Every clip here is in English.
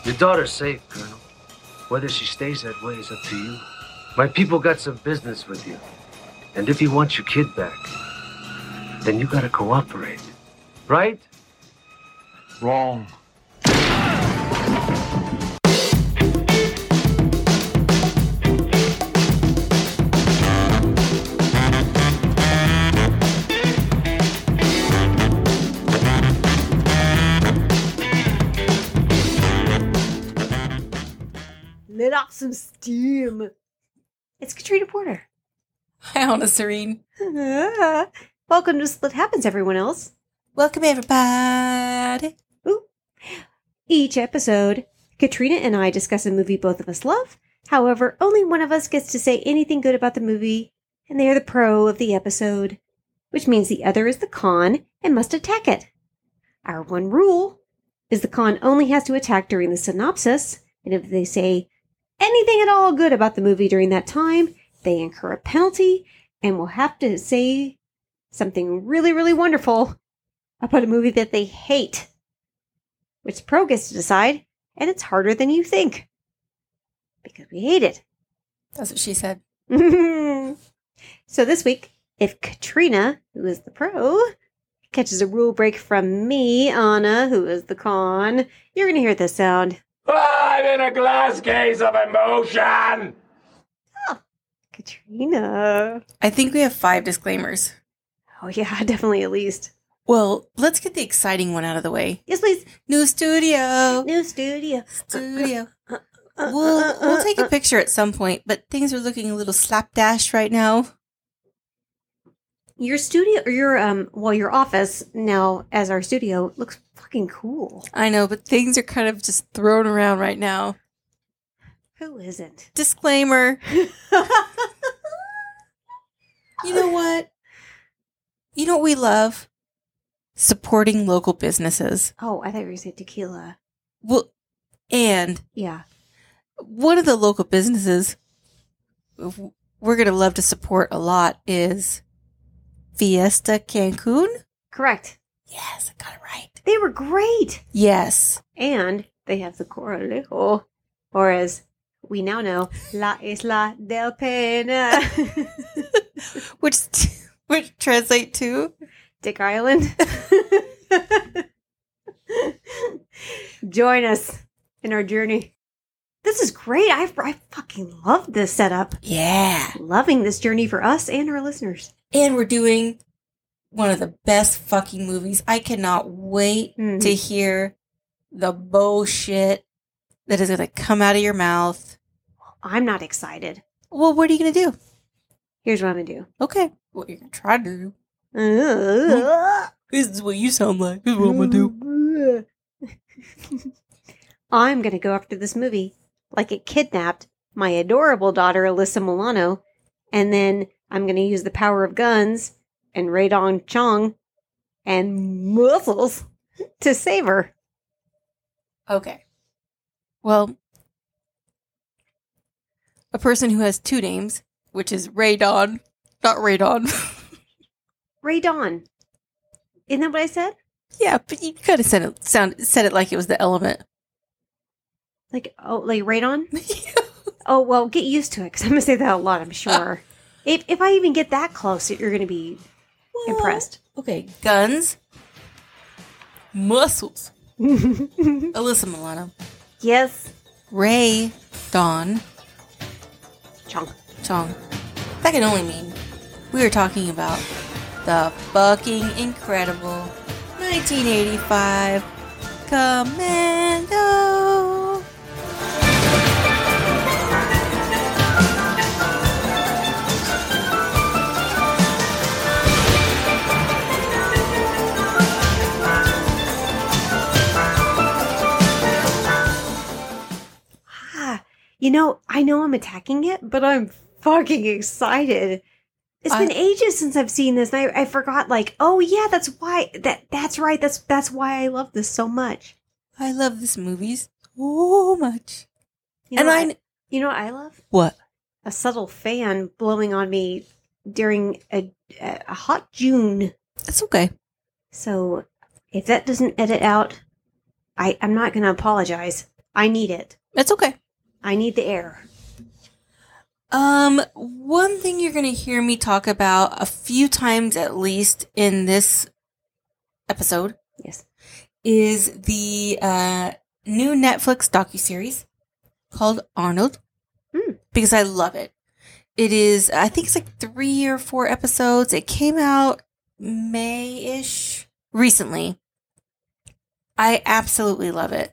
Your daughter's safe, Colonel. Whether she stays that way is up to you. My people got some business with you. And if you want your kid back, then you gotta cooperate. Right? Wrong. Let off some steam. It's Katrina Porter. Hi, Anna Serene. Welcome to Split Happens, everyone else. Welcome, everybody. Ooh. Each episode, Katrina and I discuss a movie both of us love. However, only one of us gets to say anything good about the movie, and they are the pro of the episode, which means the other is the con and must attack it. Our one rule is the con only has to attack during the synopsis, and if they say anything at all good about the movie during that time, they incur a penalty and will have to say something really, really wonderful about a movie that they hate, which the pro gets to decide, and it's harder than you think because we hate it. That's what she said. So this week, if Katrina, who is the pro, catches a rule break from me, Anna, who is the con, you're going to hear this sound. I'm in a glass case of emotion! Oh, Katrina. I think we have 5 disclaimers. Oh, yeah, definitely at least. Well, let's get the exciting one out of the way. Yes, please. New studio. New studio. We'll take a picture at some point, but things are looking a little slapdash right now. Your studio, or your office now as our studio looks fucking cool. I know, but things are kind of just thrown around right now. Who isn't? Disclaimer. You know what? You know what we love? Supporting local businesses. Oh, I thought you were going to say tequila. Well, and Yeah. one of the local businesses we're going to love to support a lot is Fiesta Cancun. Correct. Yes, I got it right. They were great. Yes. And they have the Coralejo, or as we now know, La Isla del Pena. which translate to Dick Island. Join us in our journey. This is great. I fucking love this setup. yeah. Loving this journey for us and our listeners. And we're doing one of the best fucking movies. I cannot wait to hear the bullshit that is going to come out of your mouth. I'm not excited. Well, what are you going to do? Here's what I'm going to do. Okay. What you're going to try to do. This is what you sound like. This is what I'm going to do. I'm going to go after this movie like it kidnapped my adorable daughter, Alyssa Milano, and then I'm going to use the power of guns and Radon Chong and muscles to save her. Okay. Well, a person who has 2 names, which is Radon, not Radon. Radon. Isn't that what I said? Yeah, but you kind of said it like it was the element. Like Radon? Oh, well, get used to it, because I'm going to say that a lot, I'm sure. If I even get that close, you're going to be impressed. Okay, guns, muscles. Alyssa Milano. Yes. Ray Dawn Chong. Chong. That can only mean we were talking about the fucking incredible 1985 Commando. You know, I know I'm attacking it, but I'm fucking excited. It's been ages since I've seen this, and I forgot, like, oh yeah, that's why, that's right, that's why I love this so much. I love this movie so much. You know, you know what I love? What? A subtle fan blowing on me during a hot June. It's okay. So if that doesn't edit out, I'm not going to apologize. I need it. It's okay. I need the air. One thing you're going to hear me talk about a few times at least in this episode. Yes. Is the new Netflix docuseries called Arnold. Because I love it. It is, I think it's like 3 or 4 episodes. It came out May-ish recently. I absolutely love it.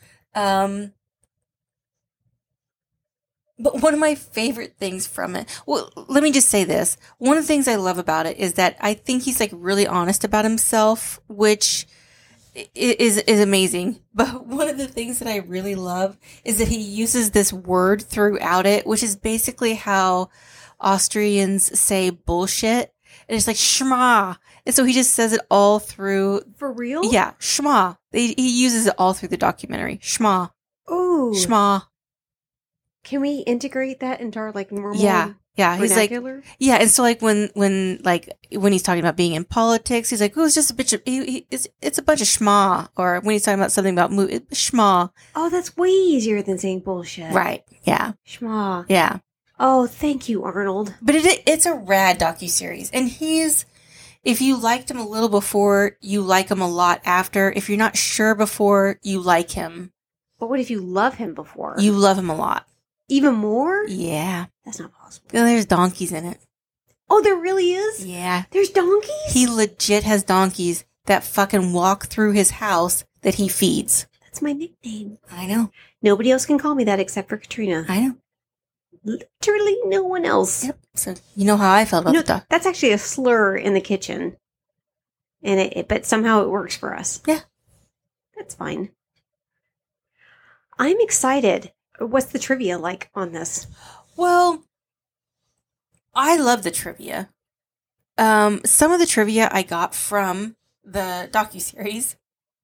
But one of my favorite things from it, well, let me just say this. One of the things I love about it is that I think he's like really honest about himself, which is amazing. But one of the things that I really love is that he uses this word throughout it, which is basically how Austrians say bullshit. And it's like schma. And so he just says it all through. For real? Yeah, schma. He uses it all through the documentary. Schma. Ooh. Schma. Can we integrate that into our like normal? Yeah. He's like, yeah. And so like when he's talking about being in politics, he's like, oh, it's just a bitch of, it's a bunch of schma. Or when he's talking about something about schma. Oh, that's way easier than saying bullshit. Right. Yeah. Schma. Yeah. Oh, thank you, Arnold. But it's a rad docuseries. And if you liked him a little before, you like him a lot after. If you're not sure before, you like him. But what if you love him before? You love him a lot. Even more? Yeah. That's not possible. There's donkeys in it. Oh, there really is? Yeah. There's donkeys? He legit has donkeys that fucking walk through his house that he feeds. That's my nickname. I know. Nobody else can call me that except for Katrina. I know. Literally no one else. Yep. So you know how I felt about the dog. That's actually a slur in the kitchen. And but somehow it works for us. Yeah. That's fine. I'm excited. What's the trivia like on this? Well, I love the trivia. Some of the trivia I got from the docuseries.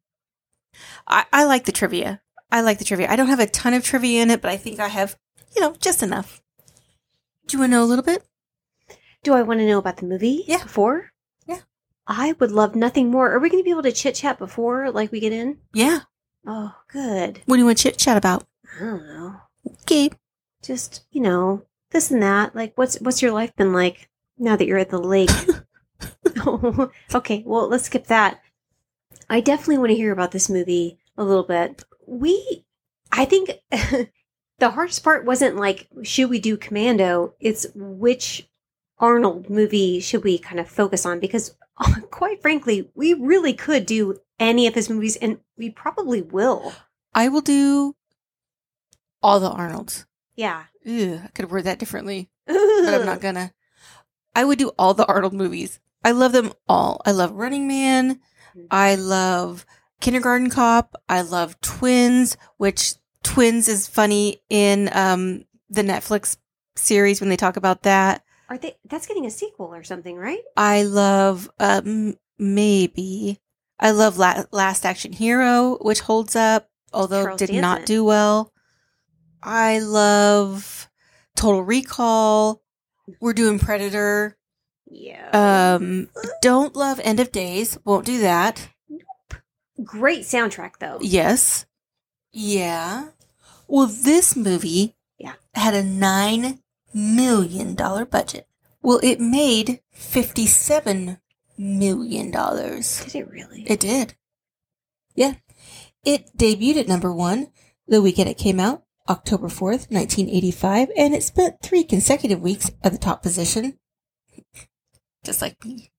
I like the trivia. I don't have a ton of trivia in it, but I think I have, just enough. Do you want to know a little bit? Do I want to know about the movie? Yeah. Before? Yeah. I would love nothing more. Are we going to be able to chit-chat before, like, we get in? Yeah. Oh, good. What do you want to chit-chat about? I don't know. Okay. Just, this and that. Like, what's your life been like now that you're at the lake? Oh, okay, well, let's skip that. I definitely want to hear about this movie a little bit. I think the hardest part wasn't like, should we do Commando? It's which Arnold movie should we kind of focus on? Because quite frankly, we really could do any of his movies, and we probably will. I will do all the Arnolds. Yeah. Ew, I could word that differently, but I'm not gonna. I would do all the Arnold movies. I love them all. I love Running Man. I love Kindergarten Cop. I love Twins, which Twins is funny in the Netflix series when they talk about that. That's getting a sequel or something, right? I love maybe. I love Last Action Hero, which holds up, although Charles did Danson. not do well. I love Total Recall. We're doing Predator. Yeah. Don't love End of Days. Won't do that. Great soundtrack, though. Yes. Yeah. Well, this movie had a $9 million budget. Well, it made $57 million. Did it really? It did. Yeah. It debuted at number 1 the weekend it came out, October 4th, 1985, and it spent 3 consecutive weeks at the top position. Just like me.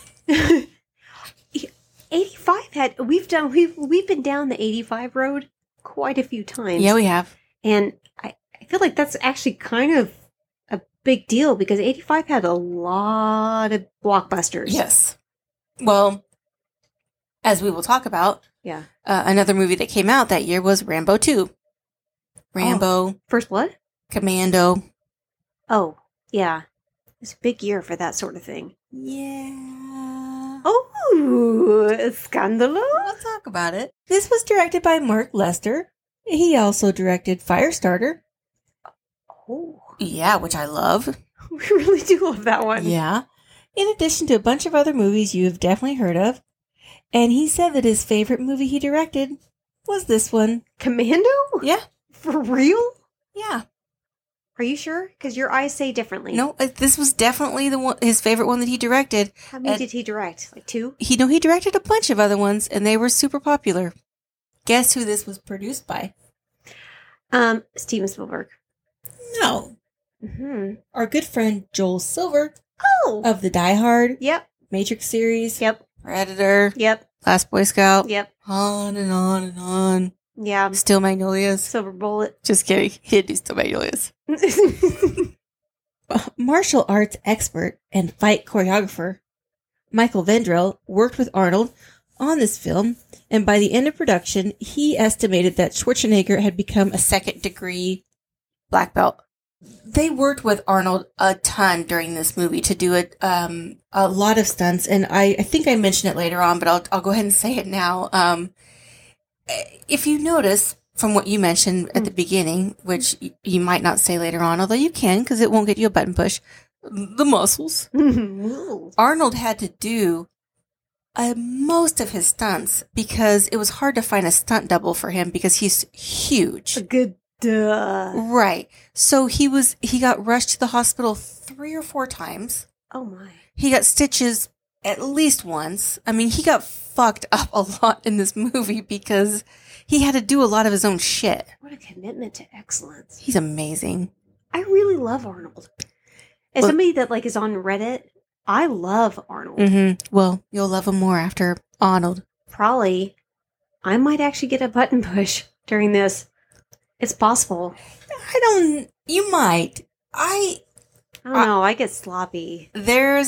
85 we've been down the 85 road quite a few times. Yeah, we have. And I feel like that's actually kind of a big deal because 85 had a lot of blockbusters. Yes. Well, as we will talk about, yeah. Another movie that came out that year was Rambo 2. Rambo. First Blood? Commando. Oh, yeah. It's a big year for that sort of thing. Yeah. Oh, scandalo. We'll talk about it. This was directed by Mark Lester. He also directed Firestarter. Oh. Yeah, which I love. We really do love that one. Yeah. In addition to a bunch of other movies you have definitely heard of. And he said that his favorite movie he directed was this one. Commando? Yeah. For real? Yeah. Are you sure? Because your eyes say differently. No, this was definitely the one, his favorite one that he directed. How many did he direct? Like 2? He directed a bunch of other ones, and they were super popular. Guess who this was produced by? Steven Spielberg. No. Mm-hmm. Our good friend Joel Silver Oh! of the Die Hard, Yep. Matrix series, Yep. Predator, Yep. Last Boy Scout, Yep. on and on and on. Yeah. Still Magnolias. Silver Bullet. Just kidding. He did do Still Magnolias. Martial arts expert and fight choreographer Michael Vendrell worked with Arnold on this film, and by the end of production, he estimated that Schwarzenegger had become a second-degree black belt. They worked with Arnold a ton during this movie to do a lot of stunts, and I think I mentioned it later on, but I'll go ahead and say it now. If you notice from what you mentioned at the beginning, which you might not say later on, although you can because it won't get you a button push, the muscles. Arnold had to do most of his stunts because it was hard to find a stunt double for him because he's huge. A good duh. Right. So he got rushed to the hospital 3 or 4 times. Oh my. He got stitches at least once. I mean, he got fucked up a lot in this movie because he had to do a lot of his own shit. What a commitment to excellence. He's amazing. I really love Arnold. As somebody that is on Reddit, I love Arnold. Mm-hmm. Well, you'll love him more after Arnold. Probably. I might actually get a button push during this. It's possible. You might. I don't know. I get sloppy. This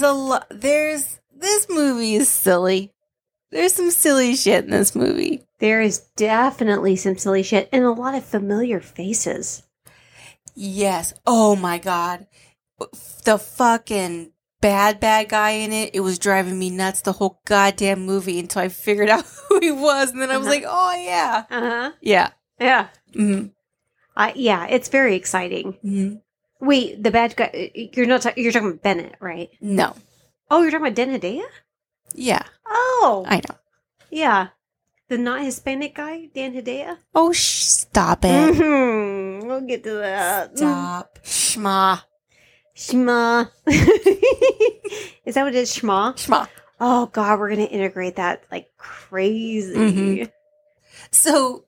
movie is silly. There's some silly shit in this movie. There is definitely some silly shit and a lot of familiar faces. Yes. Oh my God. The fucking bad guy in it. It was driving me nuts the whole goddamn movie until I figured out who he was. And then I was like, oh yeah. Uh-huh. Yeah. Yeah. Mm-hmm. Yeah, it's very exciting. Mm-hmm. Wait, the bad guy, you're talking about Bennett, right? No. Oh, you're talking about Dan Hedaya? Yeah. Oh. I know. Yeah. The not Hispanic guy, Dan Hedaya? Oh, stop it. Mm-hmm. We'll get to that. Stop. Shma. Shma. Is that what it is? Shma? Shma. Oh, God, we're going to integrate that like crazy. Mm-hmm. So,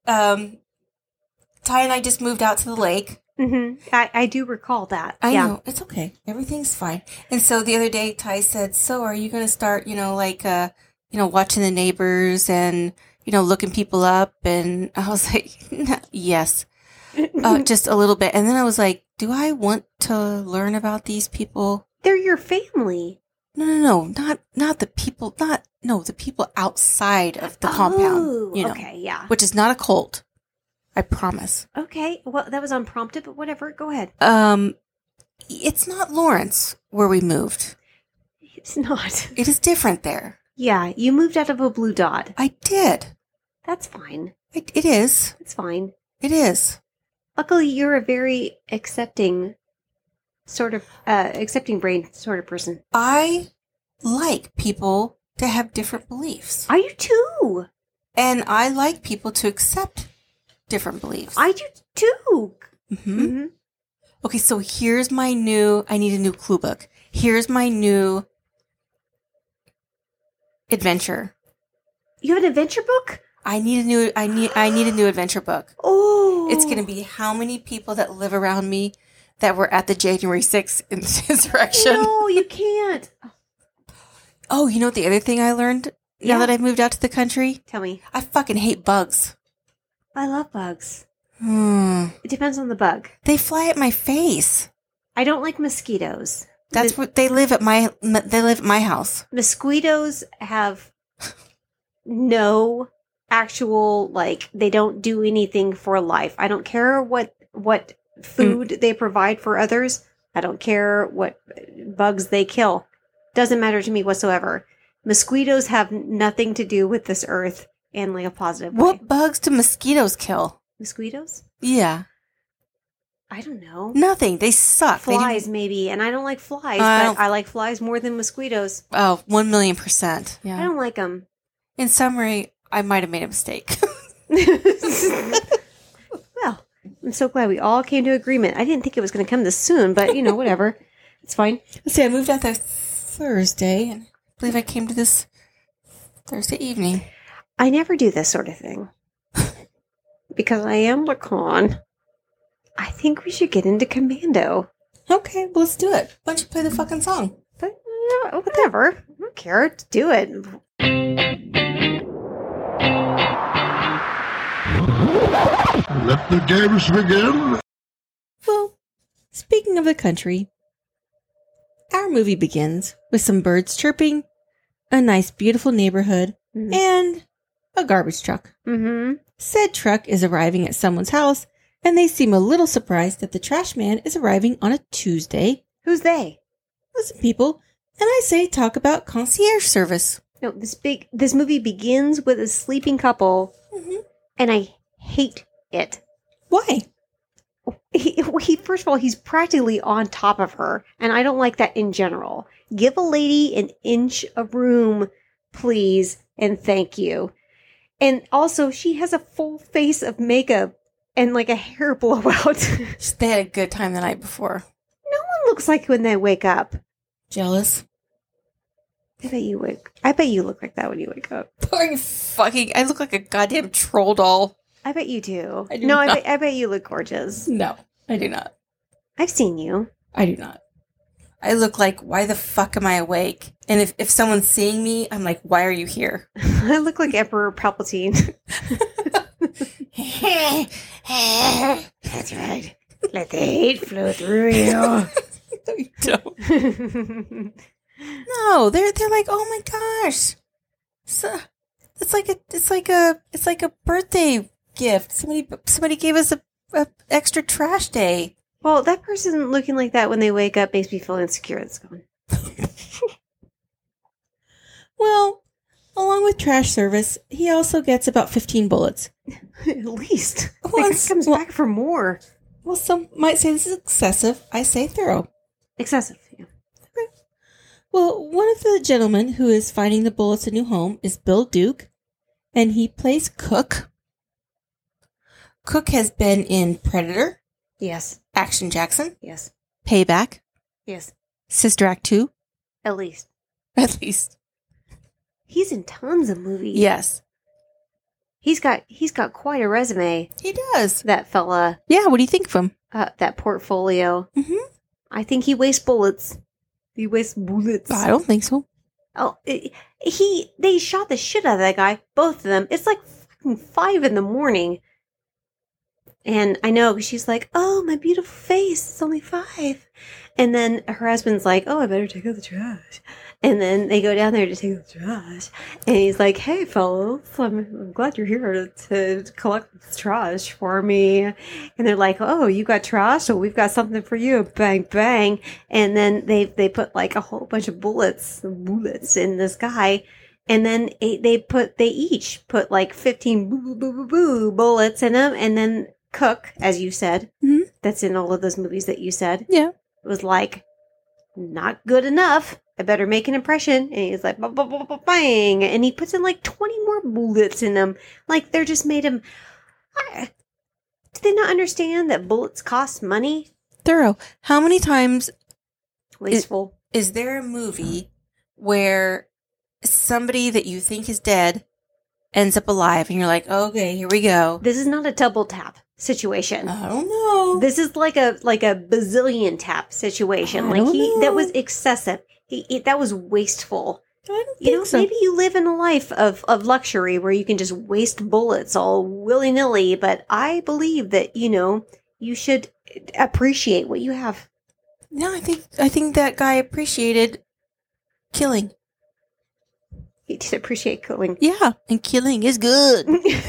Ty and I just moved out to the lake. Mm-hmm. I do recall that. I know. It's okay. Everything's fine. And so the other day, Ty said, so are you going to start, watching the neighbors and, looking people up? And I was like, yes, just a little bit. And then I was like, do I want to learn about these people? They're your family. No, not the people, the people outside of the compound, Okay, yeah. Which is not a cult. I promise. Okay, well, that was unprompted, but whatever. Go ahead. It's not Lawrence where we moved. It's not. It is different there. Yeah, you moved out of a blue dot. I did. That's fine. It is. It's fine. It is. Luckily, you're a very accepting brain sort of person. I like people to have different beliefs. I do too. And I like people to accept different beliefs. I do too. Mm-hmm. Mm-hmm. Okay, so here's I need a new clue book. Here's my new adventure. You have an adventure book? I need a new adventure book. Oh. It's going to be how many people that live around me that were at the January 6th insurrection. No, you can't. Oh, you know what the other thing I learned now that I've moved out to the country? Tell me. I fucking hate bugs. I love bugs. It depends on the bug. They fly at my face. I don't like mosquitoes. That's what they live at my house. Mosquitoes have no actual, they don't do anything for life. I don't care what food they provide for others. I don't care what bugs they kill. Doesn't matter to me whatsoever. Mosquitoes have nothing to do with this earth in a positive way. What bugs do mosquitoes kill? Mosquitoes? Yeah. I don't know. Nothing. They suck. Flies, maybe. And I don't like flies, but I like flies more than mosquitoes. Oh, 1,000,000%. Yeah. I don't like them. In summary, I might have made a mistake. Well, I'm so glad we all came to agreement. I didn't think it was going to come this soon, but, whatever. It's fine. Let's see, I moved out there Thursday, and I believe I came to this Thursday evening. I never do this sort of thing. Because I am Lacan. I think we should get into Commando. Okay, well, let's do it. Why don't you play the fucking song? But, whatever. I don't care. Just do it. Let the games begin. Well, speaking of the country, our movie begins with some birds chirping, a nice, beautiful neighborhood, and a garbage truck. Mm-hmm. Said truck is arriving at someone's house, and they seem a little surprised that the trash man is arriving on a Tuesday. Who's they? Listen, people, and I say talk about concierge service. No, this movie begins with a sleeping couple, and I hate it. Why? He first of all, he's practically on top of her, and I don't like that in general. Give a lady an inch of room, please, and thank you. And also, she has a full face of makeup and like a hair blowout. They had a good time the night before. No one looks like when they wake up. Jealous? I bet you look like that when you wake up. Are you fucking... I look like a goddamn troll doll. I bet you do. I do not. I bet you look gorgeous. No, I do not. I've seen you. I do not. I look like, why the fuck am I awake? And if someone's seeing me, I'm like, why are you here? I look like Emperor Palpatine. That's right. Let the hate flow through you. No, you don't. No, they're like, oh my gosh. So, it's like a birthday gift. Somebody gave us a extra trash day. Well, that person looking like that when they wake up makes me feel insecure. It's gone. Well, along with trash service, he also gets about 15 bullets. At least. Well, He comes back for more. Well, some might say this is excessive. I say thorough. Excessive, yeah. Okay. Well, one of the gentlemen who is finding the bullets a new home is Bill Duke, and he plays Cook. Cook has been in Predator, Yes. Action Jackson, Yes. Payback, Yes. Sister Act 2, At least. at least. He's in tons of movies. Yes, He's got quite a resume, he does. that fella. Yeah, what do you think of him? That portfolio. Mhm. I think he wastes bullets. He wastes bullets. I don't think so. Oh, they shot the shit out of that guy, both of them. It's like fucking 5 a.m. And I know, 'cause she's like, oh, my beautiful face, it's only 5. And then her husband's like, oh, I better take out the trash. And then they go down there to take out the trash. And he's like, hey, fellas, I'm glad you're here to collect the trash for me. And they're like, oh, you got trash? So we've got something for you. Bang, bang. And then they put like a whole bunch of bullets in this guy. And then they each put like 15 bullets in him. And then Cook, as you said, that's in all of those movies that you said, Yeah. was like, not good enough. I better make an impression. And he's like, bang. And he puts in like 20 more bullets in them. Like they're just made him. Do they not understand that bullets cost money? Thorough. How many times Wasteful. is there a movie where somebody that you think is dead ends up alive and you're like, okay, here we go? This is not a double tap situation. I don't know. This is like a bazillion tap situation. I don't know. That was excessive. That was wasteful. I don't think so. Maybe you live in a life of luxury where you can just waste bullets all willy-nilly, but I believe that, you should appreciate what you have. No, I think that guy appreciated killing. He did appreciate killing. Yeah, and killing is good.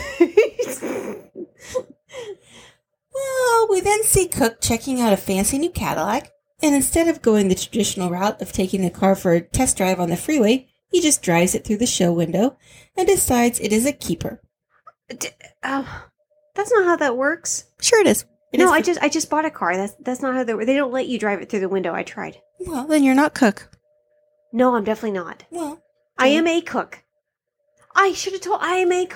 Well, we then see Cook checking out a fancy new Cadillac, and instead of going the traditional route of taking the car for a test drive on the freeway, he just drives it through the show window and decides it is a keeper. That's not how that works. Sure it is. I just bought a car. That's not how they don't let you drive it through the window. I tried. Well, then you're not Cook. No, I'm definitely not. Well, I am a cook. I should have told I am a cook.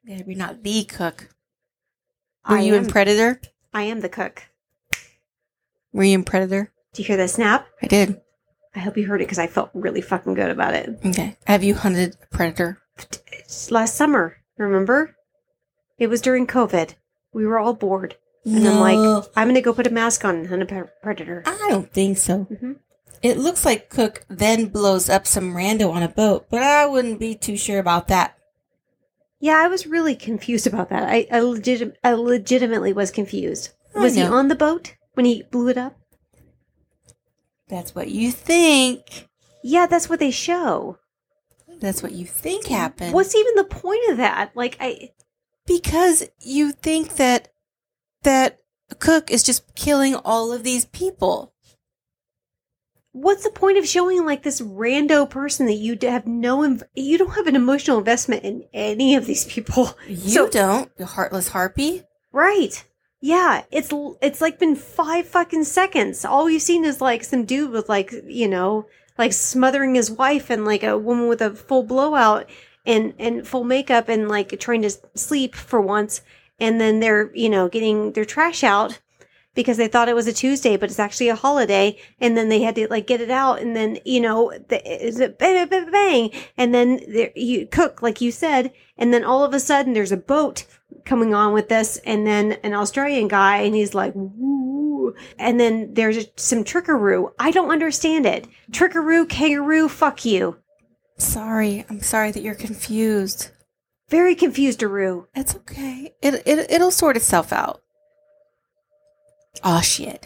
Yeah, you're not the cook. Were you in Predator? I am the cook. Were you in Predator? Do you hear that snap? I did. I hope you heard it because I felt really fucking good about it. Okay. Have you hunted a predator? It's last summer, remember? It was during COVID. We were all bored. And I'm like, I'm going to go put a mask on and hunt a predator. I don't think so. Mm-hmm. It looks like Cook then blows up some rando on a boat, but I wouldn't be too sure about that. Yeah, I was really confused about that. I legitimately was confused. Was he on the boat when he blew it up? That's what you think. Yeah, that's what they show. That's what you think happened. What's even the point of that? Because you think that Cook is just killing all of these people. What's the point of showing this rando person that you have you don't have an emotional investment in any of these people? You don't, you heartless harpy. Right. Yeah, it's been 5 fucking seconds. All we've seen is some dude with smothering his wife and a woman with a full blowout and full makeup and trying to sleep for once. And then they're, getting their trash out because they thought it was a Tuesday, but it's actually a holiday. And then they had to get it out. And then, it's a bang, bang, bang. And then you cook, like you said. And then all of a sudden there's a boat coming on with this. And then an Australian guy, and he's like, woo. And then there's some trickaroo. I don't understand it. Trickaroo, kangaroo, fuck you. I'm sorry that you're confused. Very confused-aroo. It's okay. It'll sort itself out. Aw, shit.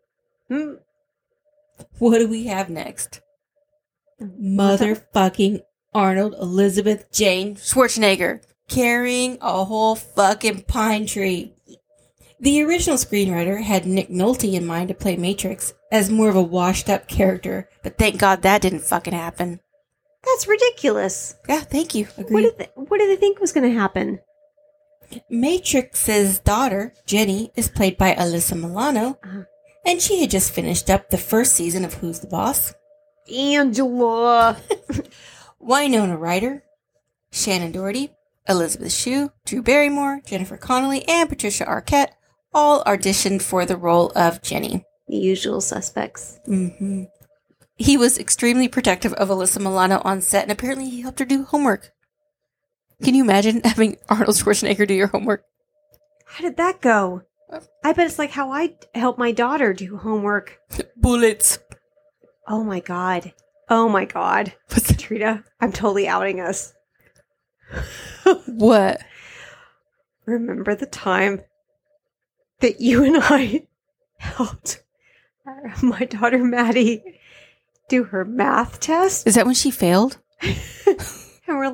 What do we have next? Motherfucking Arnold Elizabeth Jane Schwarzenegger carrying a whole fucking pine tree. The original screenwriter had Nick Nolte in mind to play Matrix as more of a washed-up character, but thank God that didn't fucking happen. That's ridiculous. Yeah, thank you. Agreed. What did they think was going to happen? Matrix's daughter, Jenny, is played by Alyssa Milano, and she had just finished up the first season of Who's the Boss? Angela. Winona Ryder, Shannon Doherty, Elizabeth Shue, Drew Barrymore, Jennifer Connelly, and Patricia Arquette all auditioned for the role of Jenny. The usual suspects. Mm-hmm. He was extremely protective of Alyssa Milano on set, and apparently he helped her do homework. Can you imagine having Arnold Schwarzenegger do your homework? How did that go? I bet it's how I help my daughter do homework. Bullets. Oh my God. What's Trina? I'm totally outing us. What? Remember the time that you and I helped my daughter Maddie do her math test? Is that when she failed? And we're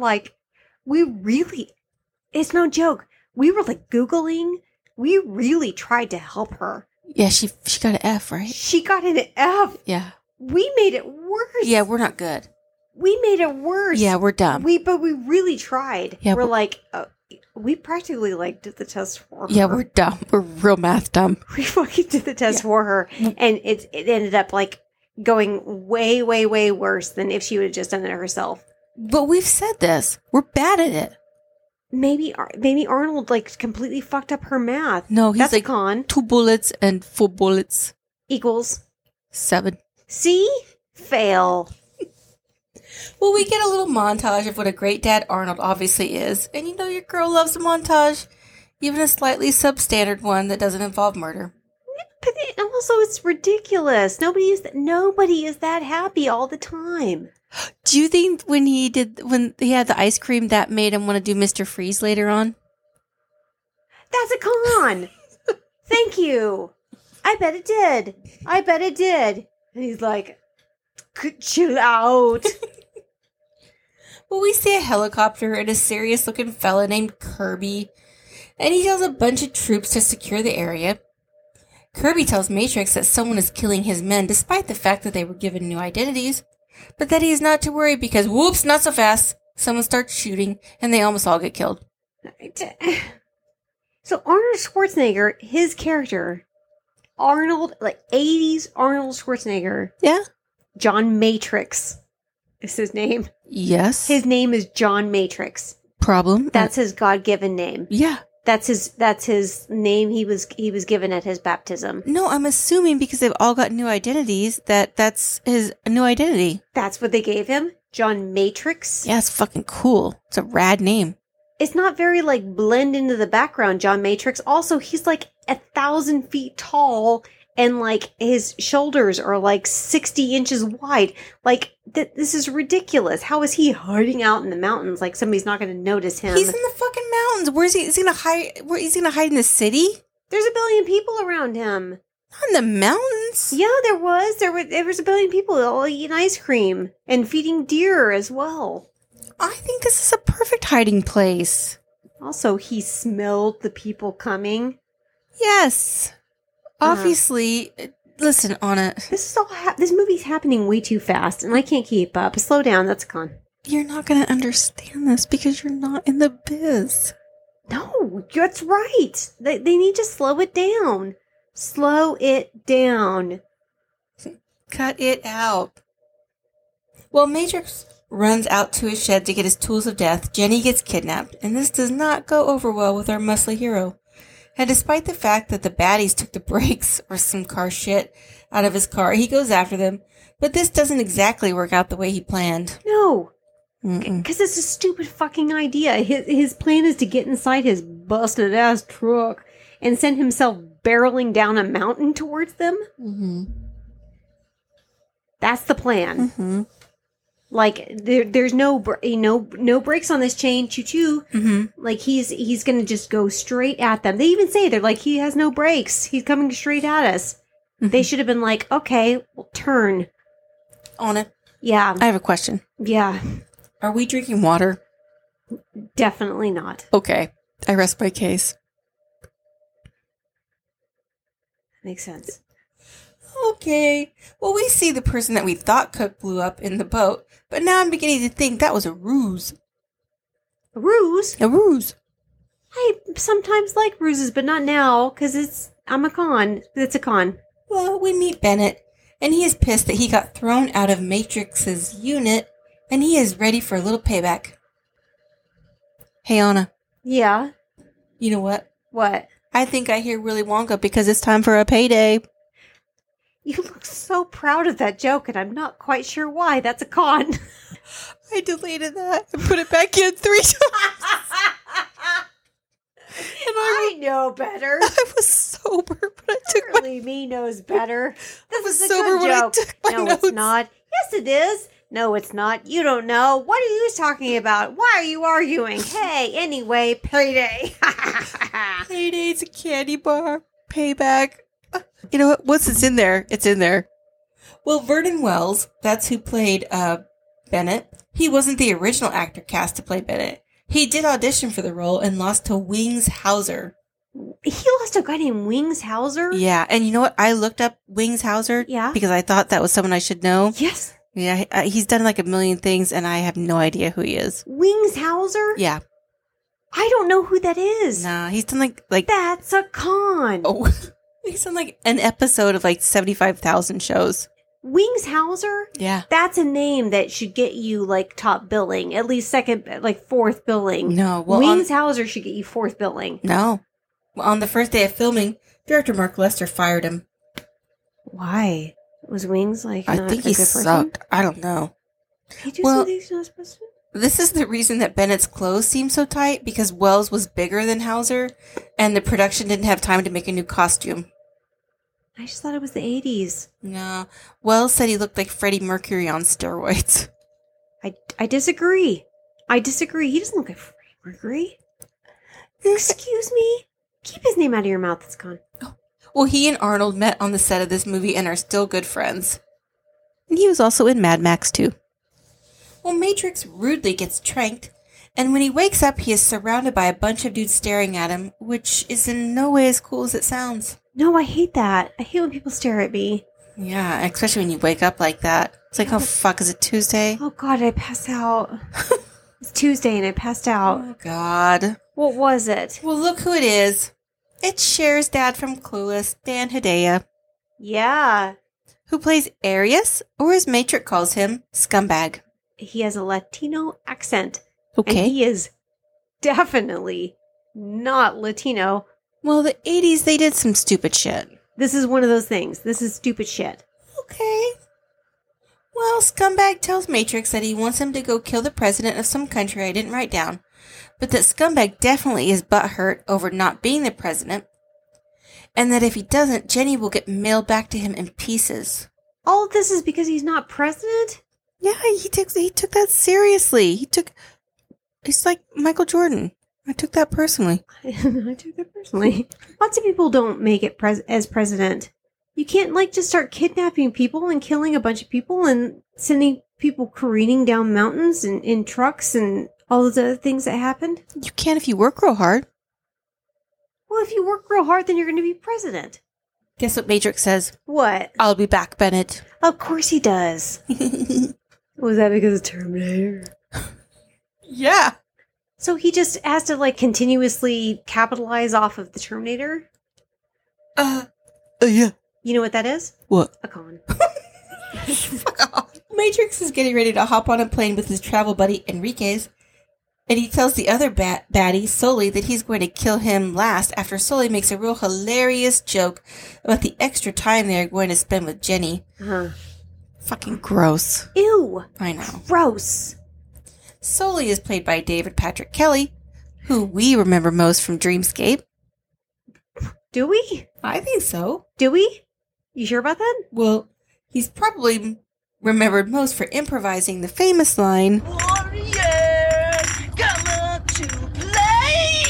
it's no joke. We were Googling. We really tried to help her. Yeah, she got an F, right? She got an F. Yeah. We made it worse. Yeah, we're not good. We made it worse. Yeah, we're dumb. But we really tried. Yeah, we're we practically did the test for her. Yeah, we're dumb. We're real math dumb. We fucking did the test for her, and it ended up going way, way, way worse than if she would have just done it herself. But we've said this. We're bad at it. Maybe Arnold completely fucked up her math. No, he's that's a con. 2 bullets and 4 bullets equals 7. See? Fail. Well, we get a little montage of what a great dad Arnold obviously is. And your girl loves a montage. Even a slightly substandard one that doesn't involve murder. But also, it's ridiculous. Nobody is that happy all the time. Do you think when he had the ice cream that made him want to do Mr. Freeze later on? That's a con. Thank you. I bet it did. And he's like, chill out. Well, we see a helicopter and a serious-looking fella named Kirby, and he tells a bunch of troops to secure the area. Kirby tells Matrix that someone is killing his men despite the fact that they were given new identities, but that he is not to worry because, whoops, not so fast. Someone starts shooting, and they almost all get killed. So Arnold Schwarzenegger, his character, Arnold, 80s Arnold Schwarzenegger. Yeah. John Matrix is his name. Yes. His name is John Matrix. problem. That's his God-given name. Yeah. That's his name he was given at his baptism. No, I'm assuming because they've all got new identities that's his new identity. That's what they gave him? John Matrix? Yeah, it's fucking cool. It's a rad name. It's not very, blend into the background, John Matrix. Also, he's 1,000 feet tall and, his shoulders are, 60 inches wide. This is ridiculous. How is he hiding out in the mountains like somebody's not going to notice him? He's in the fucking mountains. Where's he? Is he gonna hide? Where is he gonna hide in the city? There's a billion people around him. Not in the mountains. Yeah, there was. There was a billion people all eating ice cream and feeding deer as well. I think this is a perfect hiding place. Also, he smelled the people coming. Yes. Obviously, listen, Anna. This movie's happening way too fast, and I can't keep up. Slow down. That's a con. You're not going to understand this because you're not in the biz. No, that's right. They need to slow it down. Slow it down. Cut it out. Well, Matrix runs out to his shed to get his tools of death. Jenny gets kidnapped, and this does not go over well with our muscly hero. And despite the fact that the baddies took the brakes or some car shit out of his car, he goes after them. But this doesn't exactly work out the way he planned. No. Because it's a stupid fucking idea. His plan is to get inside his busted ass truck and send himself barreling down a mountain towards them. Mm-hmm. That's the plan. Mm-hmm. There's no brakes on this chain. Choo choo. Mm-hmm. He's gonna just go straight at them. They even say he has no brakes. He's coming straight at us. Mm-hmm. They should have been okay, we'll turn. Anna. Yeah. I have a question. Yeah. Are we drinking water? Definitely not. Okay. I rest my case. Makes sense. Okay. Well, we see the person that we thought Cook blew up in the boat, but now I'm beginning to think that was a ruse. A ruse? A ruse. I sometimes like ruses, but not now, because I'm a con. It's a con. Well, we meet Bennett, and he is pissed that he got thrown out of Matrix's unit, and he is ready for a little payback. Hey, Anna. Yeah? You know what? What? I think I hear Willy Wonka because it's time for a payday. You look so proud of that joke, and I'm not quite sure why. That's a con. I deleted that and put it back in 3 times. And I know better. I was sober, but I took Surely me knows better. This was is a sober good when I joke. took my No, notes. it's not. Yes, it is. No, it's not. You don't know. What are you talking about? Why are you arguing? Hey, anyway, payday. Payday's a candy bar. Payback. You know what? Once it's in there, it's in there. Well, Vernon Wells, that's who played Bennett. He wasn't the original actor cast to play Bennett. He did audition for the role and lost to Wings Hauser. He lost to a guy named Wings Hauser? Yeah, and you know what? I looked up Wings Hauser because I thought that was someone I should know. Yes. Yeah, he's done a million things, and I have no idea who he is. Wings Hauser? Yeah. I don't know who that is. Nah, he's done like That's a con. Oh, he's done an episode of 75,000 shows. Wings Hauser? Yeah. That's a name that should get you top billing, at least fourth billing. No, well, Wings Hauser should get you fourth billing. No. Well, on the first day of filming, director Mark Lester fired him. Why? Was Wings I not think a he good person? sucked. I don't know. He do Well, something he's not supposed to? This is the reason that Bennett's clothes seem so tight, because Wells was bigger than Hauser, and the production didn't have time to make a new costume. I just thought it was the 80s. No. Wells said he looked like Freddie Mercury on steroids. I disagree. He doesn't look like Freddie Mercury. Excuse me? Keep his name out of your mouth. It's gone. Well, he and Arnold met on the set of this movie and are still good friends. And he was also in Mad Max, too. Well, Matrix rudely gets tranked, and when he wakes up, he is surrounded by a bunch of dudes staring at him, which is in no way as cool as it sounds. No, I hate that. I hate when people stare at me. Yeah, especially when you wake up like that. It's like, oh, fuck, is it Tuesday? Oh, God, I passed out. It's Tuesday and I passed out. Oh, God. What was it? Well, look who it is. It's Cher's dad from Clueless, Dan Hedaya. Yeah. Who plays Arius, or as Matrix calls him, Scumbag. He has a Latino accent. Okay. And he is definitely not Latino. Well, the 80s, they did some stupid shit. This is one of those things. This is stupid shit. Okay. Well, Scumbag tells Matrix that he wants him to go kill the president of some country I didn't write down, but that Scumbag definitely is butthurt over not being the president, and that if he doesn't, Jenny will get mailed back to him in pieces. All of this is because he's not president? Yeah, he took that seriously. It's like Michael Jordan. I took that personally. I took that personally. Lots of people don't make it as president. You can't, just start kidnapping people and killing a bunch of people and sending people careening down mountains and in trucks and all those other things that happened. You can if you work real hard. Well, if you work real hard, then you're going to be president. Guess what Matrix says? What? I'll be back, Bennett. Of course he does. Was that because of Terminator? Yeah. So he just has to, continuously capitalize off of the Terminator? Yeah. You know what that is? What? A con. Fuck off. Matrix is getting ready to hop on a plane with his travel buddy, Enriquez, and he tells the other baddie, Sully, that he's going to kill him last after Sully makes a real hilarious joke about the extra time they're going to spend with Jenny. Uh-huh. Fucking gross. Ew. I know. Gross. Sully is played by David Patrick Kelly, who we remember most from Dreamscape. Do we? I think so. Do we? You sure about that? Well, he's probably remembered most for improvising the famous line, Warriors, come up to play!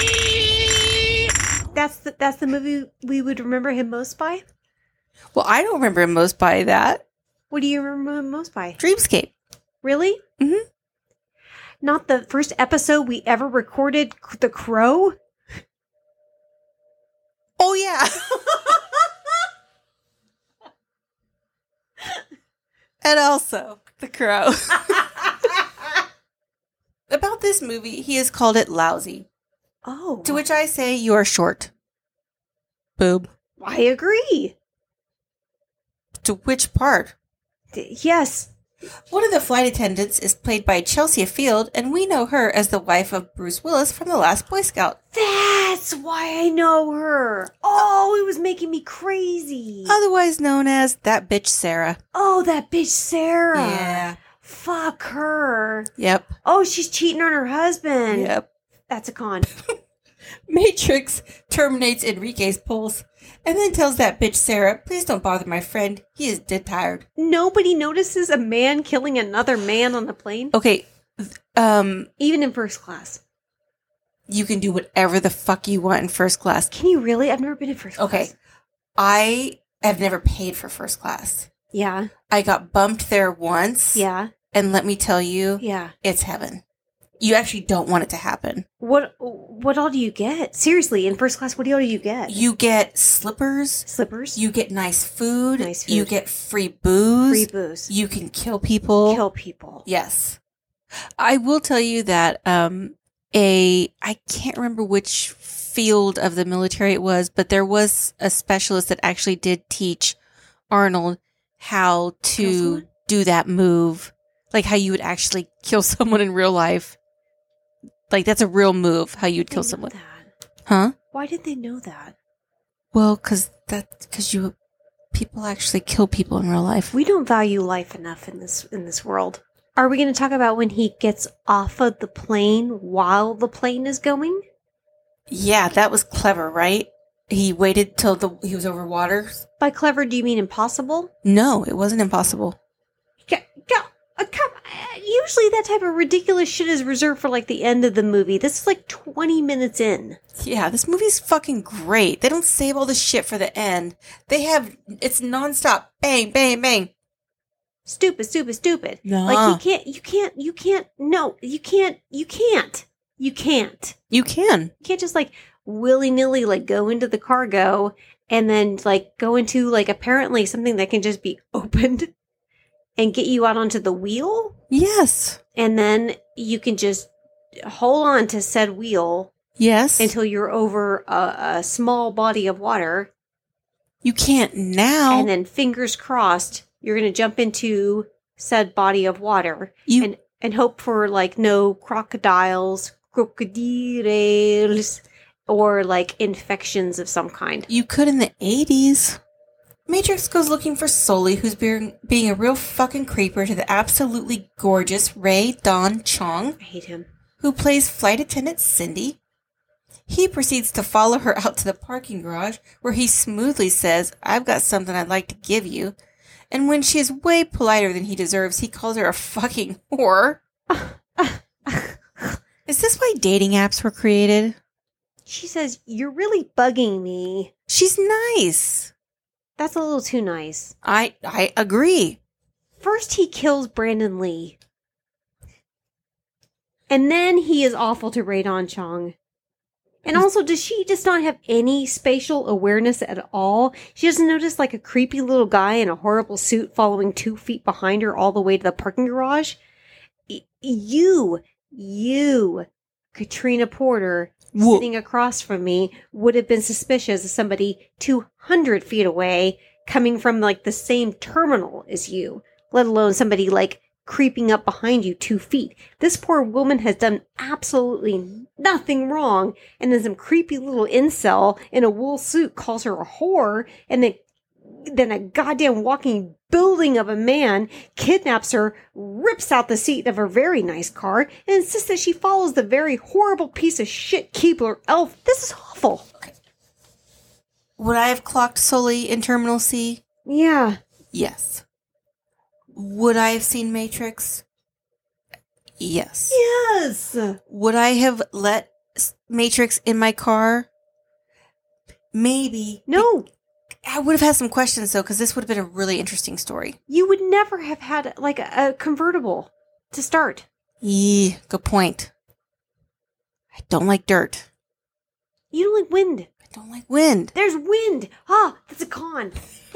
That's the movie we would remember him most by? well, I don't remember him most by that. What do you remember him most by? Dreamscape. Really? Mm-hmm. Not the first episode we ever recorded, The Crow? Oh, yeah. And also, The Crow. About this movie, he has called it lousy. Oh. To which I say, you are short. Boob. I agree. To which part? Yes. One of the flight attendants is played by Chelsea Field, and we know her as the wife of Bruce Willis from The Last Boy Scout. That's why I know her. Oh, it was making me crazy. Otherwise known as that bitch Sarah. Oh, that bitch Sarah. Yeah. Fuck her. Yep. Oh, she's cheating on her husband. Yep. That's a con. Matrix terminates Enrique's pulse and then tells that bitch Sarah, please don't bother my friend. He is dead tired. Nobody notices a man killing another man on the plane? Okay. Even in first class. You can do whatever the fuck you want in first class. Can you really? I've never been in first class. Okay. I have never paid for first class. Yeah. I got bumped there once. Yeah. And let me tell you, Yeah. it's heaven. You actually don't want it to happen. What all do you get? Seriously, in first class, what all do you get? You get slippers. Slippers? You get nice food. Nice food. You get free booze. Free booze. You can kill people. Kill people. Yes. I will tell you that I can't remember which field of the military it was, but there was a specialist that actually did teach Arnold how to do that move. Like how you would actually kill someone in real life. Like that's a real move, how you'd kill someone. That? Huh? Why did they know that? Well, because people actually kill people in real life. We don't value life enough in this world. Are we going to talk about when he gets off of the plane while the plane is going? Yeah, that was clever, right? He waited till he was over water. By clever, do you mean impossible? No, it wasn't impossible. Usually that type of ridiculous shit is reserved for like the end of the movie. This is like 20 minutes in. Yeah, this movie's fucking great. They don't save all the shit for the end. It's nonstop. Bang, bang, bang. Stupid, stupid, stupid. Nah. Like you can't. You can't just like willy-nilly like go into the cargo and then like go into like apparently something that can just be opened and get you out onto the wheel. Yes. And then you can just hold on to said wheel. Yes. Until you're over a small body of water. You can't now. And then fingers crossed, you're going to jump into said body of water and hope for like no crocodiles, crocodiles or like infections of some kind. You could in the 80s. Matrix goes looking for Sully, who's being a real fucking creeper to the absolutely gorgeous Ray Don Chong, I hate him. who plays flight attendant Cindy. He proceeds to follow her out to the parking garage, where he smoothly says, "I've got something I'd like to give you." And when she is way politer than he deserves, he calls her a fucking whore. Is this why dating apps were created? She says, "You're really bugging me." She's nice. That's a little too nice. I agree. First, he kills Brandon Lee. And then he is awful to Radon Chong. And also, does she just not have any spatial awareness at all? She doesn't notice like a creepy little guy in a horrible suit following 2 feet behind her all the way to the parking garage? You, Katrina Porter, sitting across from me, would have been suspicious of somebody 200 feet away coming from like the same terminal as you, let alone somebody like creeping up behind you 2 feet. This poor woman has done absolutely nothing wrong, and then some creepy little incel in a wool suit calls her a whore, and then a goddamn walking building of a man kidnaps her, rips out the seat of her very nice car, and insists that she follows the very horrible piece of shit Keebler elf. This is awful. Would I have clocked Sully in Terminal C? Yeah. Yes. Would I have seen Matrix? Yes. Yes. Would I have let Matrix in my car? Maybe. No. I would have had some questions, though, because this would have been a really interesting story. You would never have had like a convertible to start. Yeah, good point. I don't like dirt. You don't like wind. I don't like wind. There's wind. Ah, that's a con.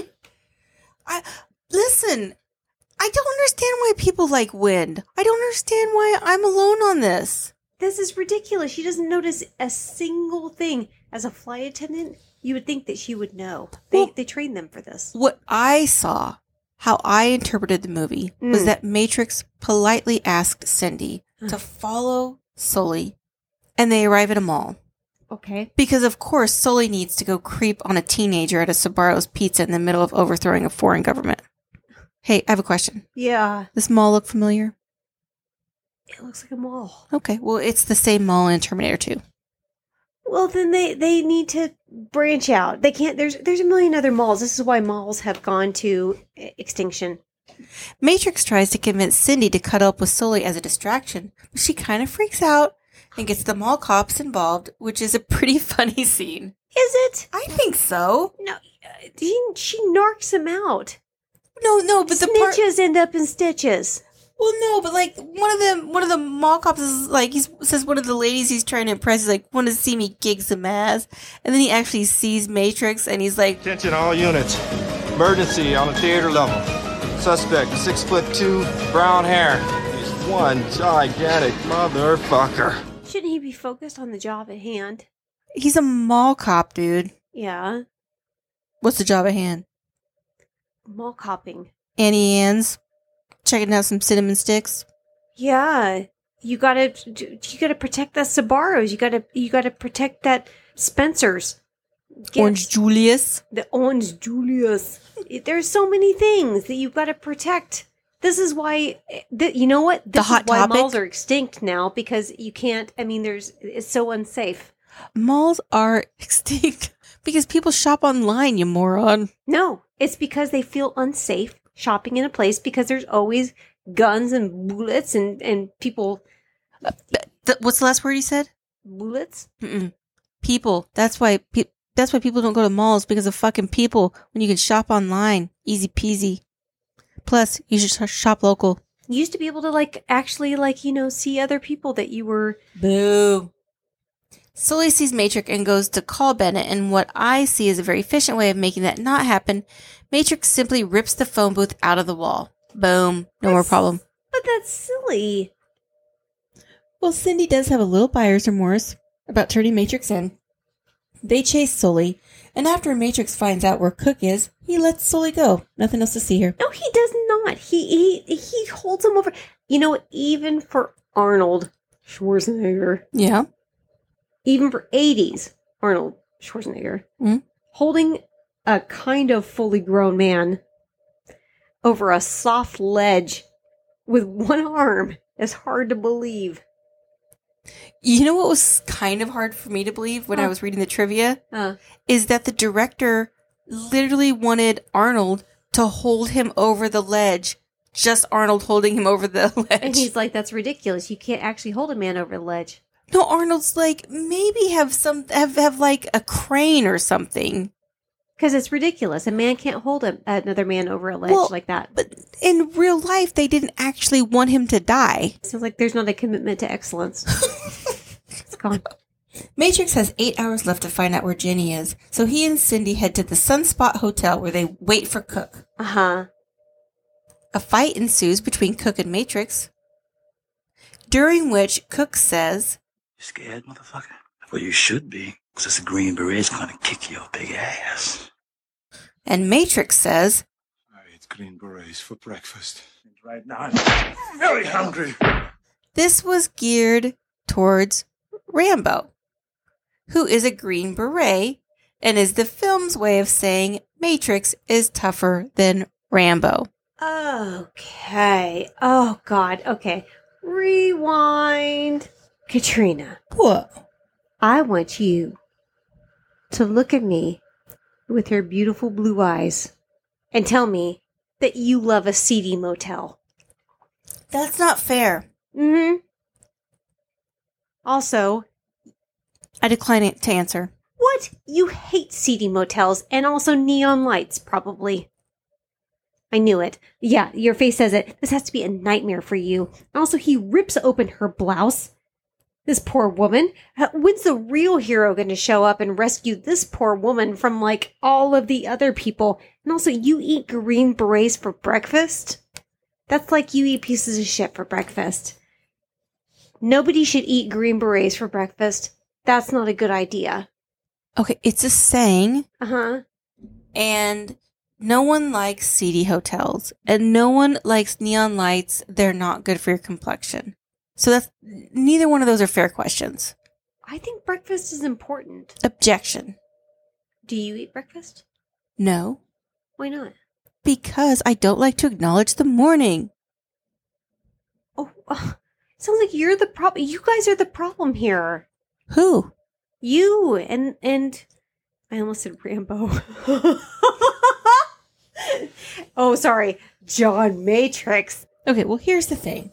Listen, I don't understand why people like wind. I don't understand why I'm alone on this. This is ridiculous. She doesn't notice a single thing. As a flight attendant, you would think that she would know. They train them for this. What I saw, how I interpreted the movie, was that Matrix politely asked Cindy to follow Sully, and they arrive at a mall. Okay. Because, of course, Sully needs to go creep on a teenager at a Sbarro's Pizza in the middle of overthrowing a foreign government. Hey, I have a question. Yeah. This mall look familiar? It looks like a mall. Okay, well, it's the same mall in Terminator 2. Well, then they need to branch out. They can't. There's a million other malls. This is why malls have gone to extinction. Matrix tries to convince Cindy to cuddle up with Sully as a distraction, but she kind of freaks out and gets the mall cops involved, which is a pretty funny scene. Is it? I think so. No, she narcs him out. No, but the part... Snitches end up in stitches. Well, no, but like one of the mall cops is like, he says one of the ladies he's trying to impress is like, "Want to see me kick some ass?" And then he actually sees Matrix and he's like, "Attention all units. Emergency on the theater level. Suspect, 6'2", brown hair. He's one gigantic motherfucker." Shouldn't he be focused on the job at hand? he's a mall cop, dude. Yeah. What's the job at hand? Mall copping. Annie Ann's checking out some cinnamon sticks. Yeah. You gotta protect that Sbarro's. You gotta protect that Spencer's. Orange Julius. The Orange Julius. There's so many things that you've got to protect. This is why, you know what? This Hot is why Topic? malls are extinct now, because you can't, it's so unsafe. Malls are extinct because people shop online, you moron. No, it's because they feel unsafe shopping in a place because there's always guns and bullets and people. What's the last word you said? Bullets? People. That's why people don't go to malls, because of fucking people, when you can shop online. Easy peasy. Plus, you should shop local. You used to be able to actually see other people that you were. Boo. Sully sees Matrix and goes to call Bennett, and what I see is a very efficient way of making that not happen. Matrix simply rips the phone booth out of the wall. Boom. No more problem. But that's silly. Well, Cindy does have a little buyer's remorse about turning Matrix in. They chase Sully, and after Matrix finds out where Cook is, he lets Sully go. Nothing else to see here. No, he does not. He holds him over. Even for Arnold, Schwarzenegger. Yeah. Even for 80s Arnold Schwarzenegger. Mhm. Holding a kind of fully grown man over a soft ledge with one arm is hard to believe. You know what was kind of hard for me to believe when I was reading the trivia? Is that the director literally wanted Arnold to hold him over the ledge. Just Arnold holding him over the ledge. And he's like, that's ridiculous. You can't actually hold a man over the ledge. No, Arnold's like, maybe have like a crane or something. Because it's ridiculous. A man can't hold another man over a ledge like that. But in real life, they didn't actually want him to die. Sounds like there's not a commitment to excellence. It's gone. Matrix has 8 hours left to find out where Jenny is, so he and Cindy head to the Sunspot Hotel where they wait for Cook. Uh-huh. A fight ensues between Cook and Matrix, during which Cook says, "You scared, motherfucker?" "Well, you should be, because this Green Beret's gonna kick your big ass." And Matrix says, I ate Green Berets for breakfast. Right now, I'm very hungry. this was geared towards Rambo, who is a Green Beret and is the film's way of saying Matrix is tougher than Rambo. Okay. Oh, God. Okay. Rewind. Katrina, What? I want you to look at me with your beautiful blue eyes and tell me that you love a seedy motel. That's not fair. Mm-hmm. Also, I decline to answer. what? You hate seedy motels and also neon lights, probably. I knew it. Yeah, your face says it. This has to be a nightmare for you. Also, he rips open her blouse. This poor woman. When's the real hero going to show up and rescue this poor woman from, like, all of the other people? And also, you eat Green Berets for breakfast? That's like you eat pieces of shit for breakfast. Nobody should eat Green Berets for breakfast. That's not a good idea. Okay, it's a saying, Uh-huh. and no one likes seedy hotels, and no one likes neon lights. They're not good for your complexion. So that's neither one of those are fair questions. I think breakfast is important. Objection. Do you eat breakfast? No, Why not? because I don't like to acknowledge the morning. Oh, sounds like you're the problem. You guys are the problem here. Who? You and I almost said Rambo. Oh, sorry. John Matrix. Okay, well, here's the thing.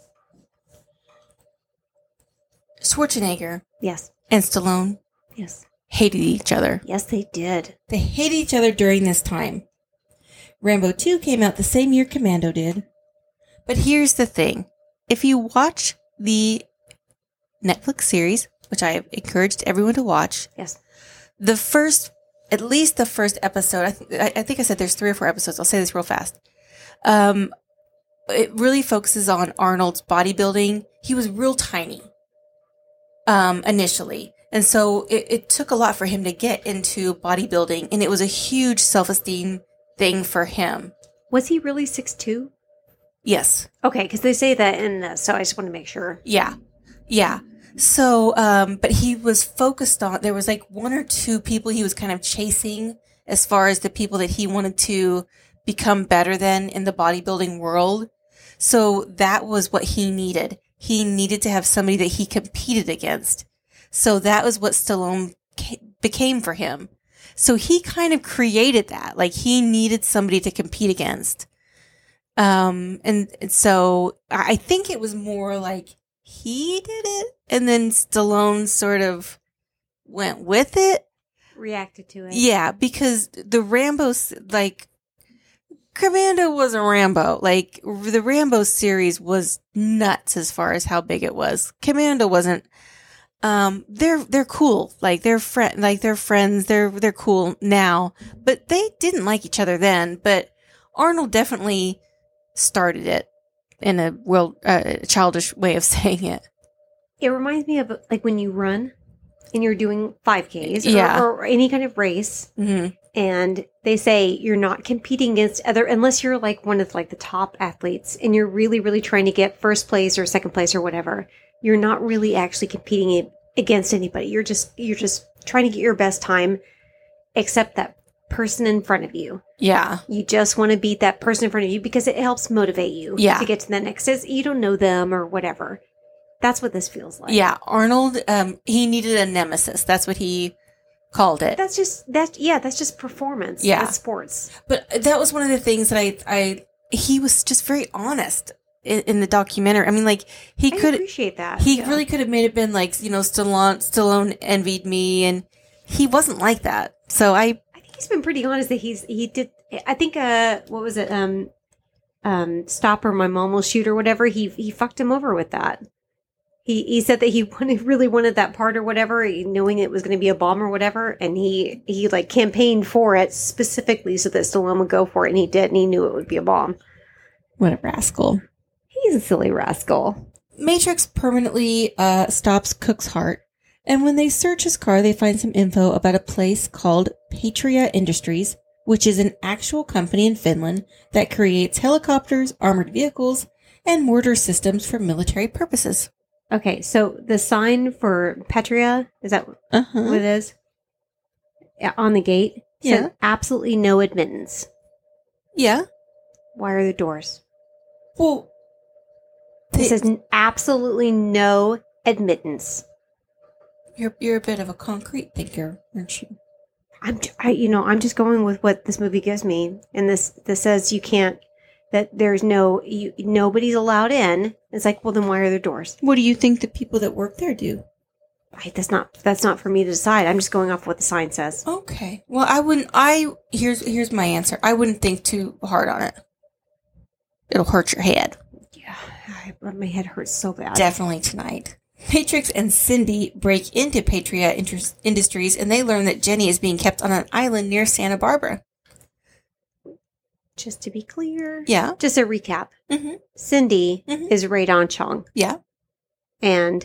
Schwarzenegger Yes. and Stallone Yes. hated each other. Yes, they did. They hated each other during this time. Rambo 2 came out the same year Commando did. But here's the thing. If you watch the Netflix series, which I have encouraged everyone to watch, Yes. at least the first episode, I think I said there's 3 or 4 episodes. I'll say this real fast. It really focuses on Arnold's bodybuilding. He was real tiny initially. And so it took a lot for him to get into bodybuilding. And it was a huge self-esteem thing for him. Was he really 6'2"? Yes. Okay, because they say that in this, so I just want to make sure. Yeah. Yeah. So, but he was focused on, there was like 1 or 2 people he was kind of chasing as far as the people that he wanted to become better than in the bodybuilding world. So that was what he needed. He needed to have somebody that he competed against. So that was what Stallone became for him. So he kind of created that. Like he needed somebody to compete against. And so I think it was more like he did it and then Stallone sort of went with it. Reacted to it. Yeah, because the Rambo's like Commando was a Rambo. Like the Rambo series was nuts as far as how big it was. Commando wasn't. They're cool. Like they're friends. They're cool now, but they didn't like each other then. But Arnold definitely started it in a childish way of saying it. It reminds me of like when you run and you're doing 5Ks Yeah. or any kind of race. Mm-hmm. And they say you're not competing against other, unless you're like one of like the top athletes and you're really, really trying to get first place or second place or whatever. you're not really actually competing against anybody. You're just trying to get your best time, except that person in front of you. Yeah. You just want to beat that person in front of you because it helps motivate you to get to the next. You don't know them or whatever. That's what this feels like. Yeah. Arnold, he needed a nemesis. That's what he called it. That's just performance. Yeah. That's sports. But that was one of the things that he was just very honest in the documentary. I mean, like, I appreciate that. He really could have made it been like, Stallone envied me, and he wasn't like that. So I think he's been pretty honest that he did. I think what was it? Stop or My Mom Will Shoot or whatever. He fucked him over with that. He said that he really wanted that part or whatever, knowing it was going to be a bomb or whatever, and he like campaigned for it specifically so that Stallone would go for it, and he did, and he knew it would be a bomb. What a rascal. He's a silly rascal. Matrix permanently stops Cook's heart, and when they search his car, they find some info about a place called Patria Industries, which is an actual company in Finland that creates helicopters, armored vehicles, and mortar systems for military purposes. Okay, so the sign for Patria, is that what it is? Yeah, on the gate? Says absolutely no admittance. Yeah. Why are the doors? Well, it says absolutely no admittance. You're a bit of a concrete thinker, aren't you? I'm just going with what this movie gives me, and this says you can't. That there's nobody's allowed in. It's like, well, then why are there doors? What do you think the people that work there do? That's not for me to decide. I'm just going off what the sign says. Okay. Well, here's my answer. I wouldn't think too hard on it. It'll hurt your head. Yeah, my head hurts so bad. Definitely tonight. Matrix and Cindy break into Patria Industries, and they learn that Jenny is being kept on an island near Santa Barbara. Just to be clear. Yeah. Just a recap. Mm-hmm. Cindy is Rae Dawn Chong. Yeah. And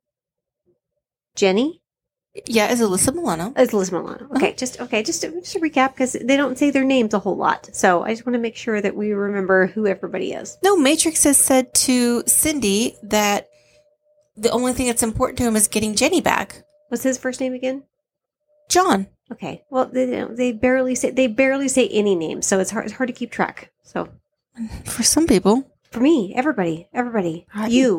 Jenny? Yeah, is Alyssa Milano. Okay, just a recap because they don't say their names a whole lot. So I just want to make sure that we remember who everybody is. No, Matrix has said to Cindy that the only thing that's important to him is getting Jenny back. What's his first name again? John. Okay. Well, they barely say any names, so it's hard to keep track. So for some people, for me, everybody, everybody.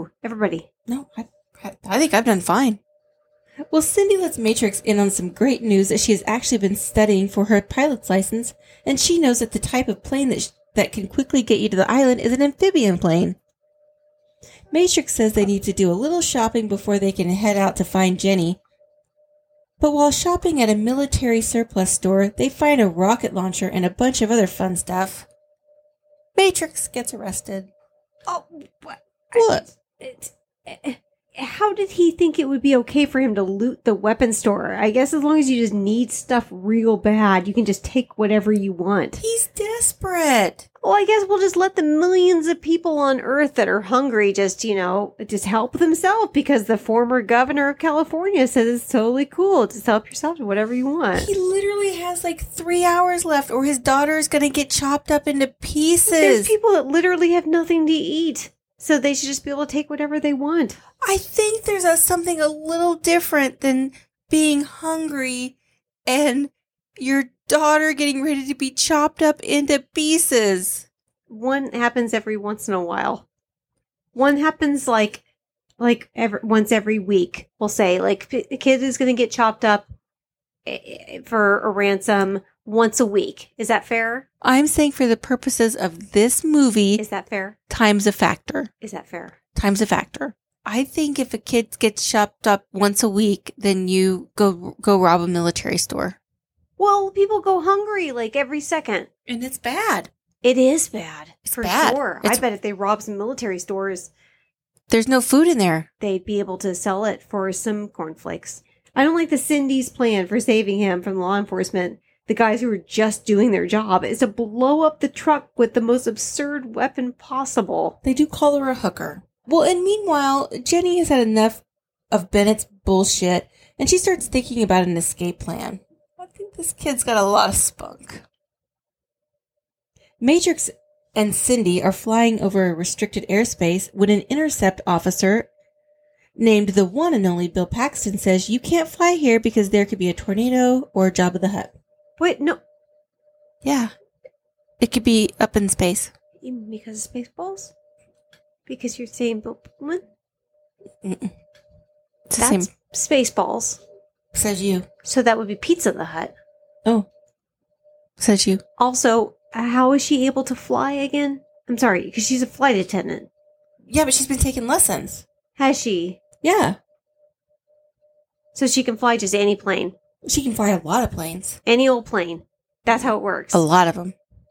No, I think I've done fine. Well, Cindy lets Matrix in on some great news that she has actually been studying for her pilot's license, and she knows that the type of plane that can quickly get you to the island is an amphibian plane. Matrix says they need to do a little shopping before they can head out to find Jenny. But while shopping at a military surplus store, they find a rocket launcher and a bunch of other fun stuff. Matrix gets arrested. Oh, what? How did he think it would be okay for him to loot the weapon store? I guess as long as you just need stuff real bad, you can just take whatever you want. He's desperate. Well, I guess we'll just let the millions of people on Earth that are hungry just help themselves because the former governor of California says it's totally cool. Just help yourself to whatever you want. He literally has like 3 hours left or his daughter is going to get chopped up into pieces. There's people that literally have nothing to eat. So they should just be able to take whatever they want. I think there's something a little different than being hungry and your daughter getting ready to be chopped up into pieces. One happens every once in a while. One happens once every week. We'll say the kid is going to get chopped up for a ransom once a week. Is that fair? I'm saying for the purposes of this movie. Is that fair? Time's a factor. Is that fair? Time's a factor. I think if a kid gets chopped up once a week, then you go rob a military store. Well, people go hungry every second. And it's bad. It is bad. It's for bad. Sure. I bet if they robbed some military stores, there's no food in there. They'd be able to sell it for some cornflakes. I don't like the Cindy's plan for saving him from law enforcement. The guys who are just doing their job is to blow up the truck with the most absurd weapon possible. They do call her a hooker. Well, and meanwhile, Jenny has had enough of Bennett's bullshit, and she starts thinking about an escape plan. I think this kid's got a lot of spunk. Matrix and Cindy are flying over a restricted airspace when an intercept officer named the one and only Bill Paxton, says, "You can't fly here because there could be a tornado or a Jabba the Hutt." Wait, no. Yeah. It could be up in space. Because of Spaceballs? Because you're saying Bill Pullman? Mm-mm. It's the That's same. Spaceballs. Says you. So that would be Pizza the Hut. Oh. Says you. Also, how is she able to fly again? I'm sorry, because she's a flight attendant. Yeah, but she's been taking lessons. Has she? Yeah. So she can fly just any plane. She can fly a lot of planes. Any old plane. That's how it works. A lot of them.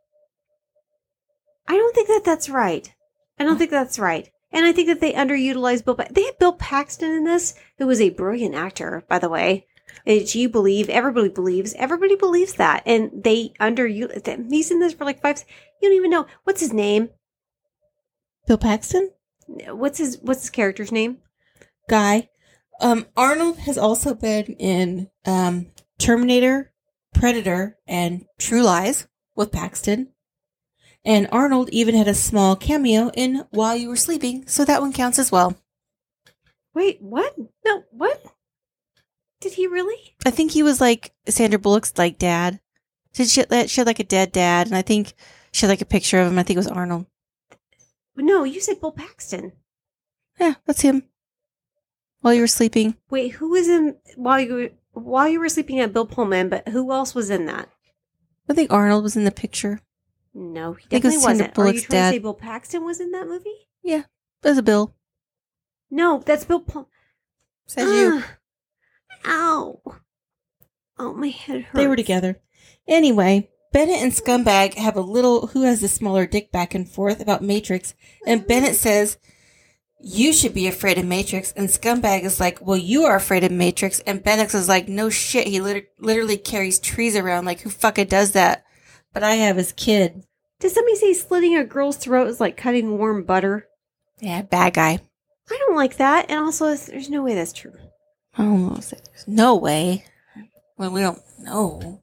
I don't think that that's right. I don't think that's right. And I think that they underutilized Bill Paxton. They had Bill Paxton in this, who was a brilliant actor, by the way. You believe, everybody believes that. And they he's in this for like 5. You don't even know. What's his name? Bill Paxton? What's his character's name? Guy. Arnold has also been in Terminator, Predator, and True Lies with Paxton. And Arnold even had a small cameo in While You Were Sleeping, so that one counts as well. Wait, what? No, what? Did he really? I think he was like Sandra Bullock's like dad. She had like a dead dad, and I think she had like a picture of him. I think it was Arnold. No, you said Bill Paxton. Yeah, that's him. While You Were Sleeping. Wait, who was in while you were sleeping at Bill Pullman? But who else was in that? I think Arnold was in the picture. No, he think it was definitely Sandra wasn't. Are you Bullock's trying dad. to say Bill Paxton was in that movie? Yeah, there's a Bill. No, that's Bill Pullman. Says you. Ow. Oh, my head hurts. They were together. Anyway, Bennett and Scumbag have a little who has the smaller dick back and forth about Matrix, and Bennett says, "You should be afraid of Matrix," and Scumbag is like, "Well, you are afraid of Matrix," and Bennett is like, "No shit, he literally carries trees around, like, who fucking does that? But I have his kid." Did somebody say slitting a girl's throat is like cutting warm butter? Yeah, bad guy. I don't like that, and also, there's no way that's true. Almost. There's no way. Well, we don't know.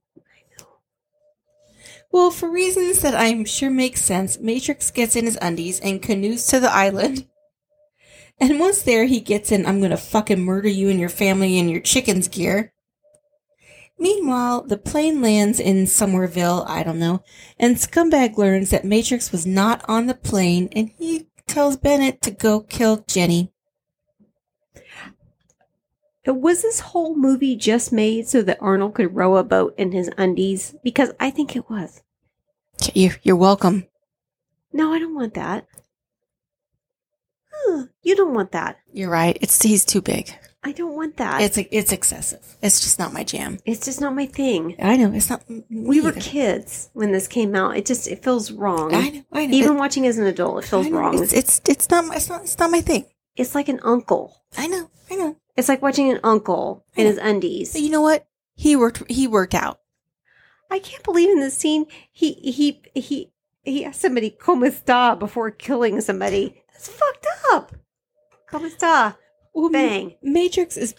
Well, for reasons that I'm sure make sense, Matrix gets in his undies and canoes to the island. And once there, he gets in, "I'm gonna fucking murder you and your family and your chickens" gear. Meanwhile, the plane lands in Somerville, I don't know, and Scumbag learns that Matrix was not on the plane, and he tells Bennett to go kill Jenny. Was this whole movie just made so that Arnold could row a boat in his undies? Because I think it was. You're welcome. No, I don't want that. You don't want that. You're right. He's too big. I don't want that. It's excessive. It's just not my jam. It's just not my thing. I know. It's not. We were kids when this came out. It feels wrong. I know. Even watching as an adult, it feels wrong. It's not my thing. It's like an uncle. I know. It's like watching an uncle in his undies. But you know what? He worked out. I can't believe in this scene he asked somebody "Como está" before killing somebody. That's fucked up. "Como está?" Well, Bang. Matrix is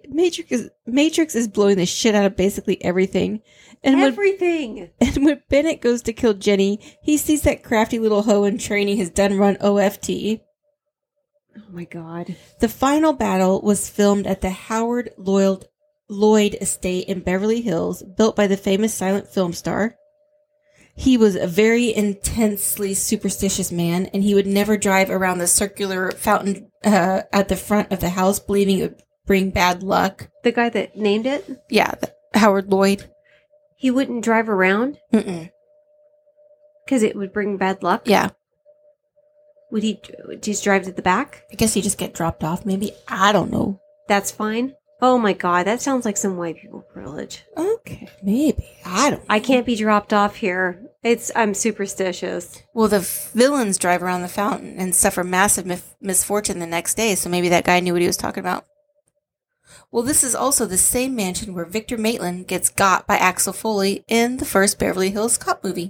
blowing the shit out of basically everything. And Everything. when Bennett goes to kill Jenny, he sees that crafty little hoe in training his done-run OFT. Oh my god. The final battle was filmed at the Howard Lloyd Estate in Beverly Hills, built by the famous silent film star. He was a very intensely superstitious man, and he would never drive around the circular fountain at the front of the house, believing it would bring bad luck. The guy that named it? Yeah, Howard Lloyd. He wouldn't drive around? Mm-mm. Because it would bring bad luck? Yeah. Would he just drive to the back? I guess he'd just get dropped off, maybe. I don't know. That's fine? Oh my god, that sounds like some white people privilege. Okay, maybe. I don't know. I can't be dropped off here. I'm superstitious. Well, the villains drive around the fountain and suffer massive misfortune the next day, so maybe that guy knew what he was talking about. Well, this is also the same mansion where Victor Maitland gets got by Axel Foley in the first Beverly Hills Cop movie.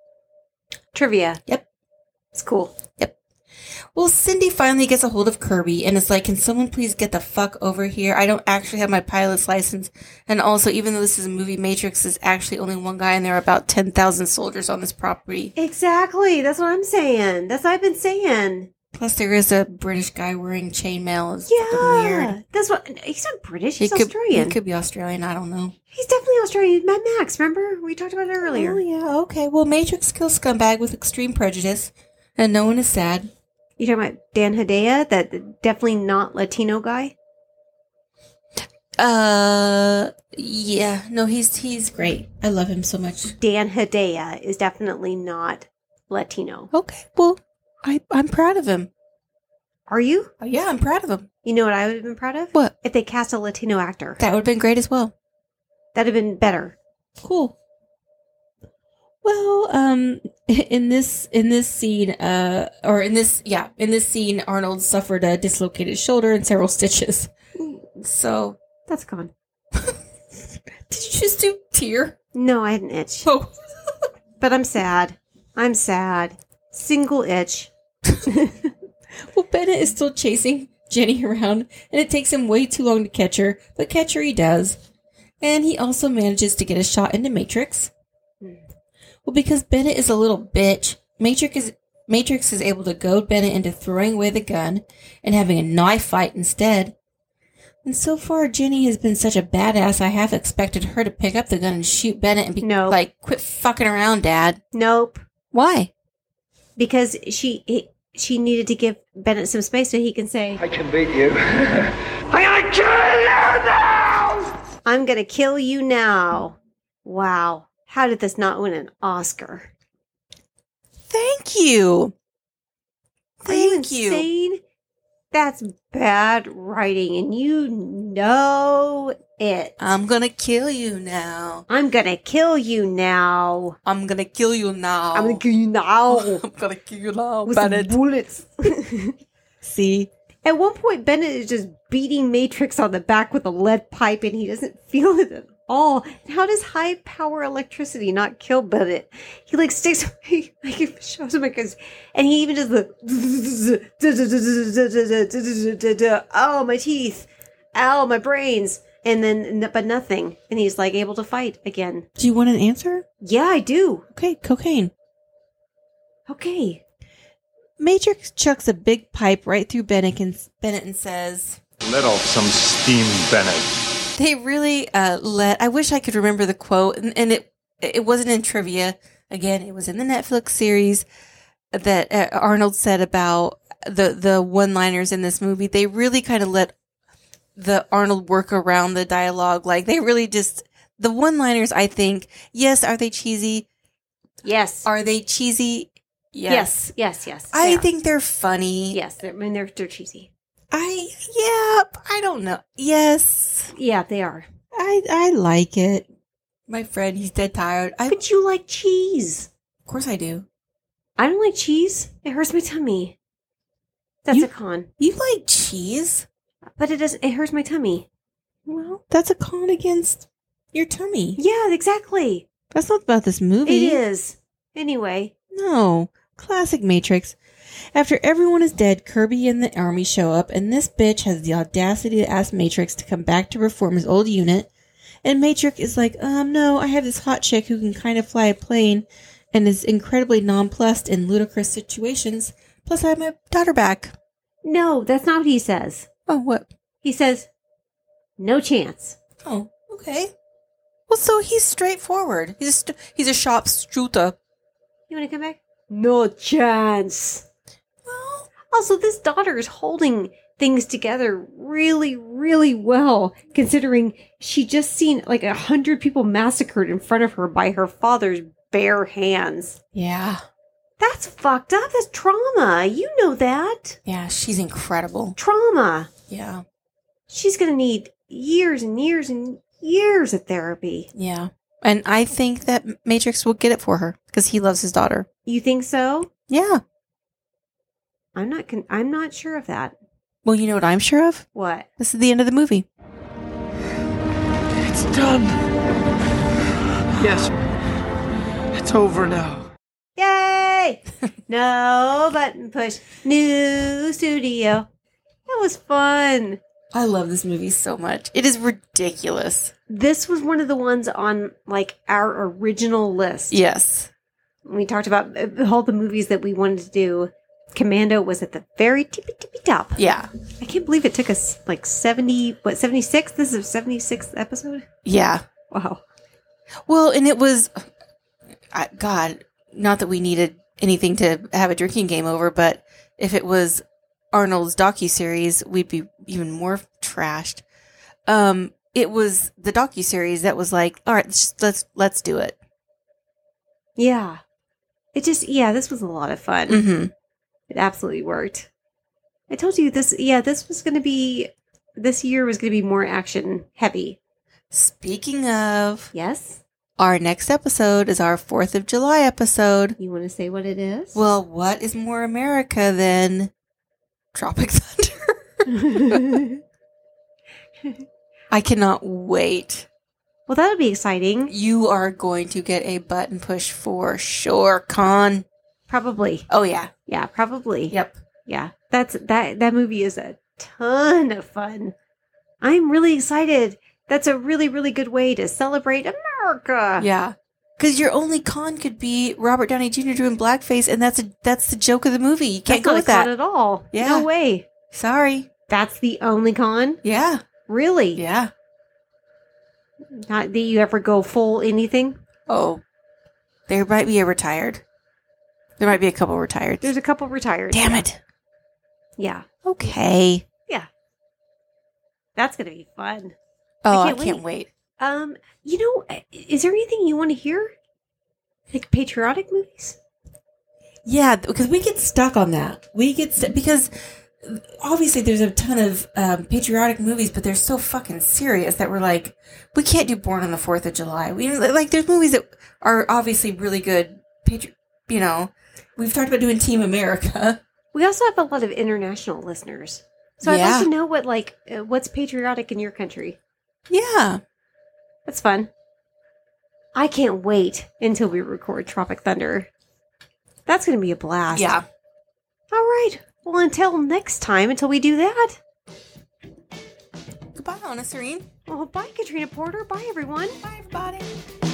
Trivia. Yep. It's cool. Yep. Well, Cindy finally gets a hold of Kirby and is like, "Can someone please get the fuck over here? I don't actually have my pilot's license. And also, even though this is a movie, Matrix is actually only one guy and there are about 10,000 soldiers on this property." Exactly. That's what I'm saying. That's what I've been saying. Plus, there is a British guy wearing chainmail. It's fucking weird. Yeah, that's what. He's not British. He's Australian. He could be Australian. I don't know. He's definitely Australian. Mad Max, remember? We talked about it earlier. Oh, yeah. Okay. Well, Matrix kills scumbag with extreme prejudice, and no one is sad. You talking about Dan Hedaya, that definitely not Latino guy? Yeah. No, he's great. I love him so much. Dan Hedaya is definitely not Latino. Okay. Well, I'm proud of him. Are you? Yeah, I'm proud of him. You know what I would have been proud of? What? If they cast a Latino actor. That would have been great as well. That'd have been better. Cool. Well, in this scene, Arnold suffered a dislocated shoulder and several stitches. So that's gone. Did you just do tear? No, I had an itch. Oh. But I'm sad. I'm sad. Single itch. Well, Bennett is still chasing Jenny around, and it takes him way too long to catch her, but catch her he does. And he also manages to get a shot into Matrix. Well, because Bennett is a little bitch, Matrix is able to goad Bennett into throwing away the gun and having a knife fight instead. And so far, Jenny has been such a badass, I half expected her to pick up the gun and shoot Bennett and be like, quit fucking around, Dad. Nope. Why? Because she needed to give Bennett some space so he can say, I can beat you. I'm gonna kill you now! I'm gonna kill you now. Wow. How did this not win an Oscar? Thank you. Are you insane? That's bad writing, and you know it. I'm gonna kill you now. I'm gonna kill you now. I'm gonna kill you now. I'm gonna kill you now. I'm gonna kill you now, with Bennett. Some bullets. See? At one point, Bennett is just beating Matrix on the back with a lead pipe, and he doesn't feel it at all. How does high power electricity not kill Bennett? He like sticks, he shows him like, and he even does the oh, my teeth, ow, my brains, and then but nothing, and he's like able to fight again. Do you want an answer? Yeah, I do. Okay, cocaine. Okay. Matrix chucks a big pipe right through Bennett and says, "Let off some steam, Bennett." They really I wish I could remember the quote, and it wasn't in trivia. Again, it was in the Netflix series that Arnold said about the one-liners in this movie. They really kind of let the Arnold work around the dialogue. Like, they really just, the one-liners, I think, yes, are they cheesy? Yes. Are they cheesy? Yes. I think they're funny. Yes, they're cheesy. I don't know. Yes. Yeah, they are. I like it. My friend, he's dead tired. But you like cheese. Of course I do. I don't like cheese. It hurts my tummy. That's a con. You like cheese? But it hurts my tummy. Well, that's a con against your tummy. Yeah, exactly. That's not about this movie. It is. Anyway. No. Classic Matrix. After everyone is dead, Kirby and the army show up, and this bitch has the audacity to ask Matrix to come back to reform his old unit. And Matrix is like, no, I have this hot chick who can kind of fly a plane and is incredibly nonplussed in ludicrous situations. Plus, I have my daughter back. No, that's not what he says. Oh, what? He says, no chance. Oh, okay. Well, so he's straightforward. He's a sharp shooter. You want to come back? No chance. Well, also, this daughter is holding things together really, really well, considering she just seen like 100 people massacred in front of her by her father's bare hands. Yeah. That's fucked up. That's trauma. You know that. Yeah, she's incredible. Trauma. Yeah. She's going to need years and years and years of therapy. Yeah. And I think that Matrix will get it for her because he loves his daughter. You think so? Yeah. I'm not sure of that. Well, you know what I'm sure of? What? This is the end of the movie. It's done. Yes. It's over now. Yay! No button push. New studio. That was fun. I love this movie so much. It is ridiculous. This was one of the ones on like our original list. Yes. We talked about all the movies that we wanted to do Commando was at the very tippy top. Yeah. I can't believe it took us like 76? This is the 76th episode? Yeah. Wow. Well, and it was, God, not that we needed anything to have a drinking game over, but if it was Arnold's docuseries, we'd be even more trashed. It was the docuseries that was like, all right, let's do it. Yeah. This was a lot of fun. Mm-hmm. It absolutely worked. I told you this year was going to be more action heavy. Speaking of, Yes? our next episode is our 4th of July episode. You want to say what it is? Well, what is more America than Tropic Thunder? I cannot wait. Well, that'll be exciting. You are going to get a button push for sure, Con. Probably. Oh, yeah. Yeah, probably. Yep. Yeah. That movie is a ton of fun. I'm really excited. That's a really, really good way to celebrate America. Yeah. Because your only con could be Robert Downey Jr. doing blackface, and that's the joke of the movie. You can't go with that. Not at all. Yeah. No way. Sorry. That's the only con? Yeah. Really? Yeah. Not that you ever go full anything? Oh. There might be a retired. There might be a couple retired. There's a couple retired. Damn it. Yeah. Okay. Yeah. That's going to be fun. Oh, I can't can't wait. Is there anything you want to hear? Like patriotic movies? Yeah, because we get stuck on that. Because obviously there's a ton of patriotic movies, but they're so fucking serious that we're like, we can't do Born on the 4th of July. There's movies that are obviously really good. We've talked about doing Team America. We also have a lot of international listeners. So I'd like to know what's patriotic in your country. Yeah. That's fun. I can't wait until we record Tropic Thunder. That's going to be a blast. Yeah. All right. Well, until next time, until we do that. Goodbye, Anna Serene. Well, bye, Katrina Porter. Bye, everyone. Bye, everybody.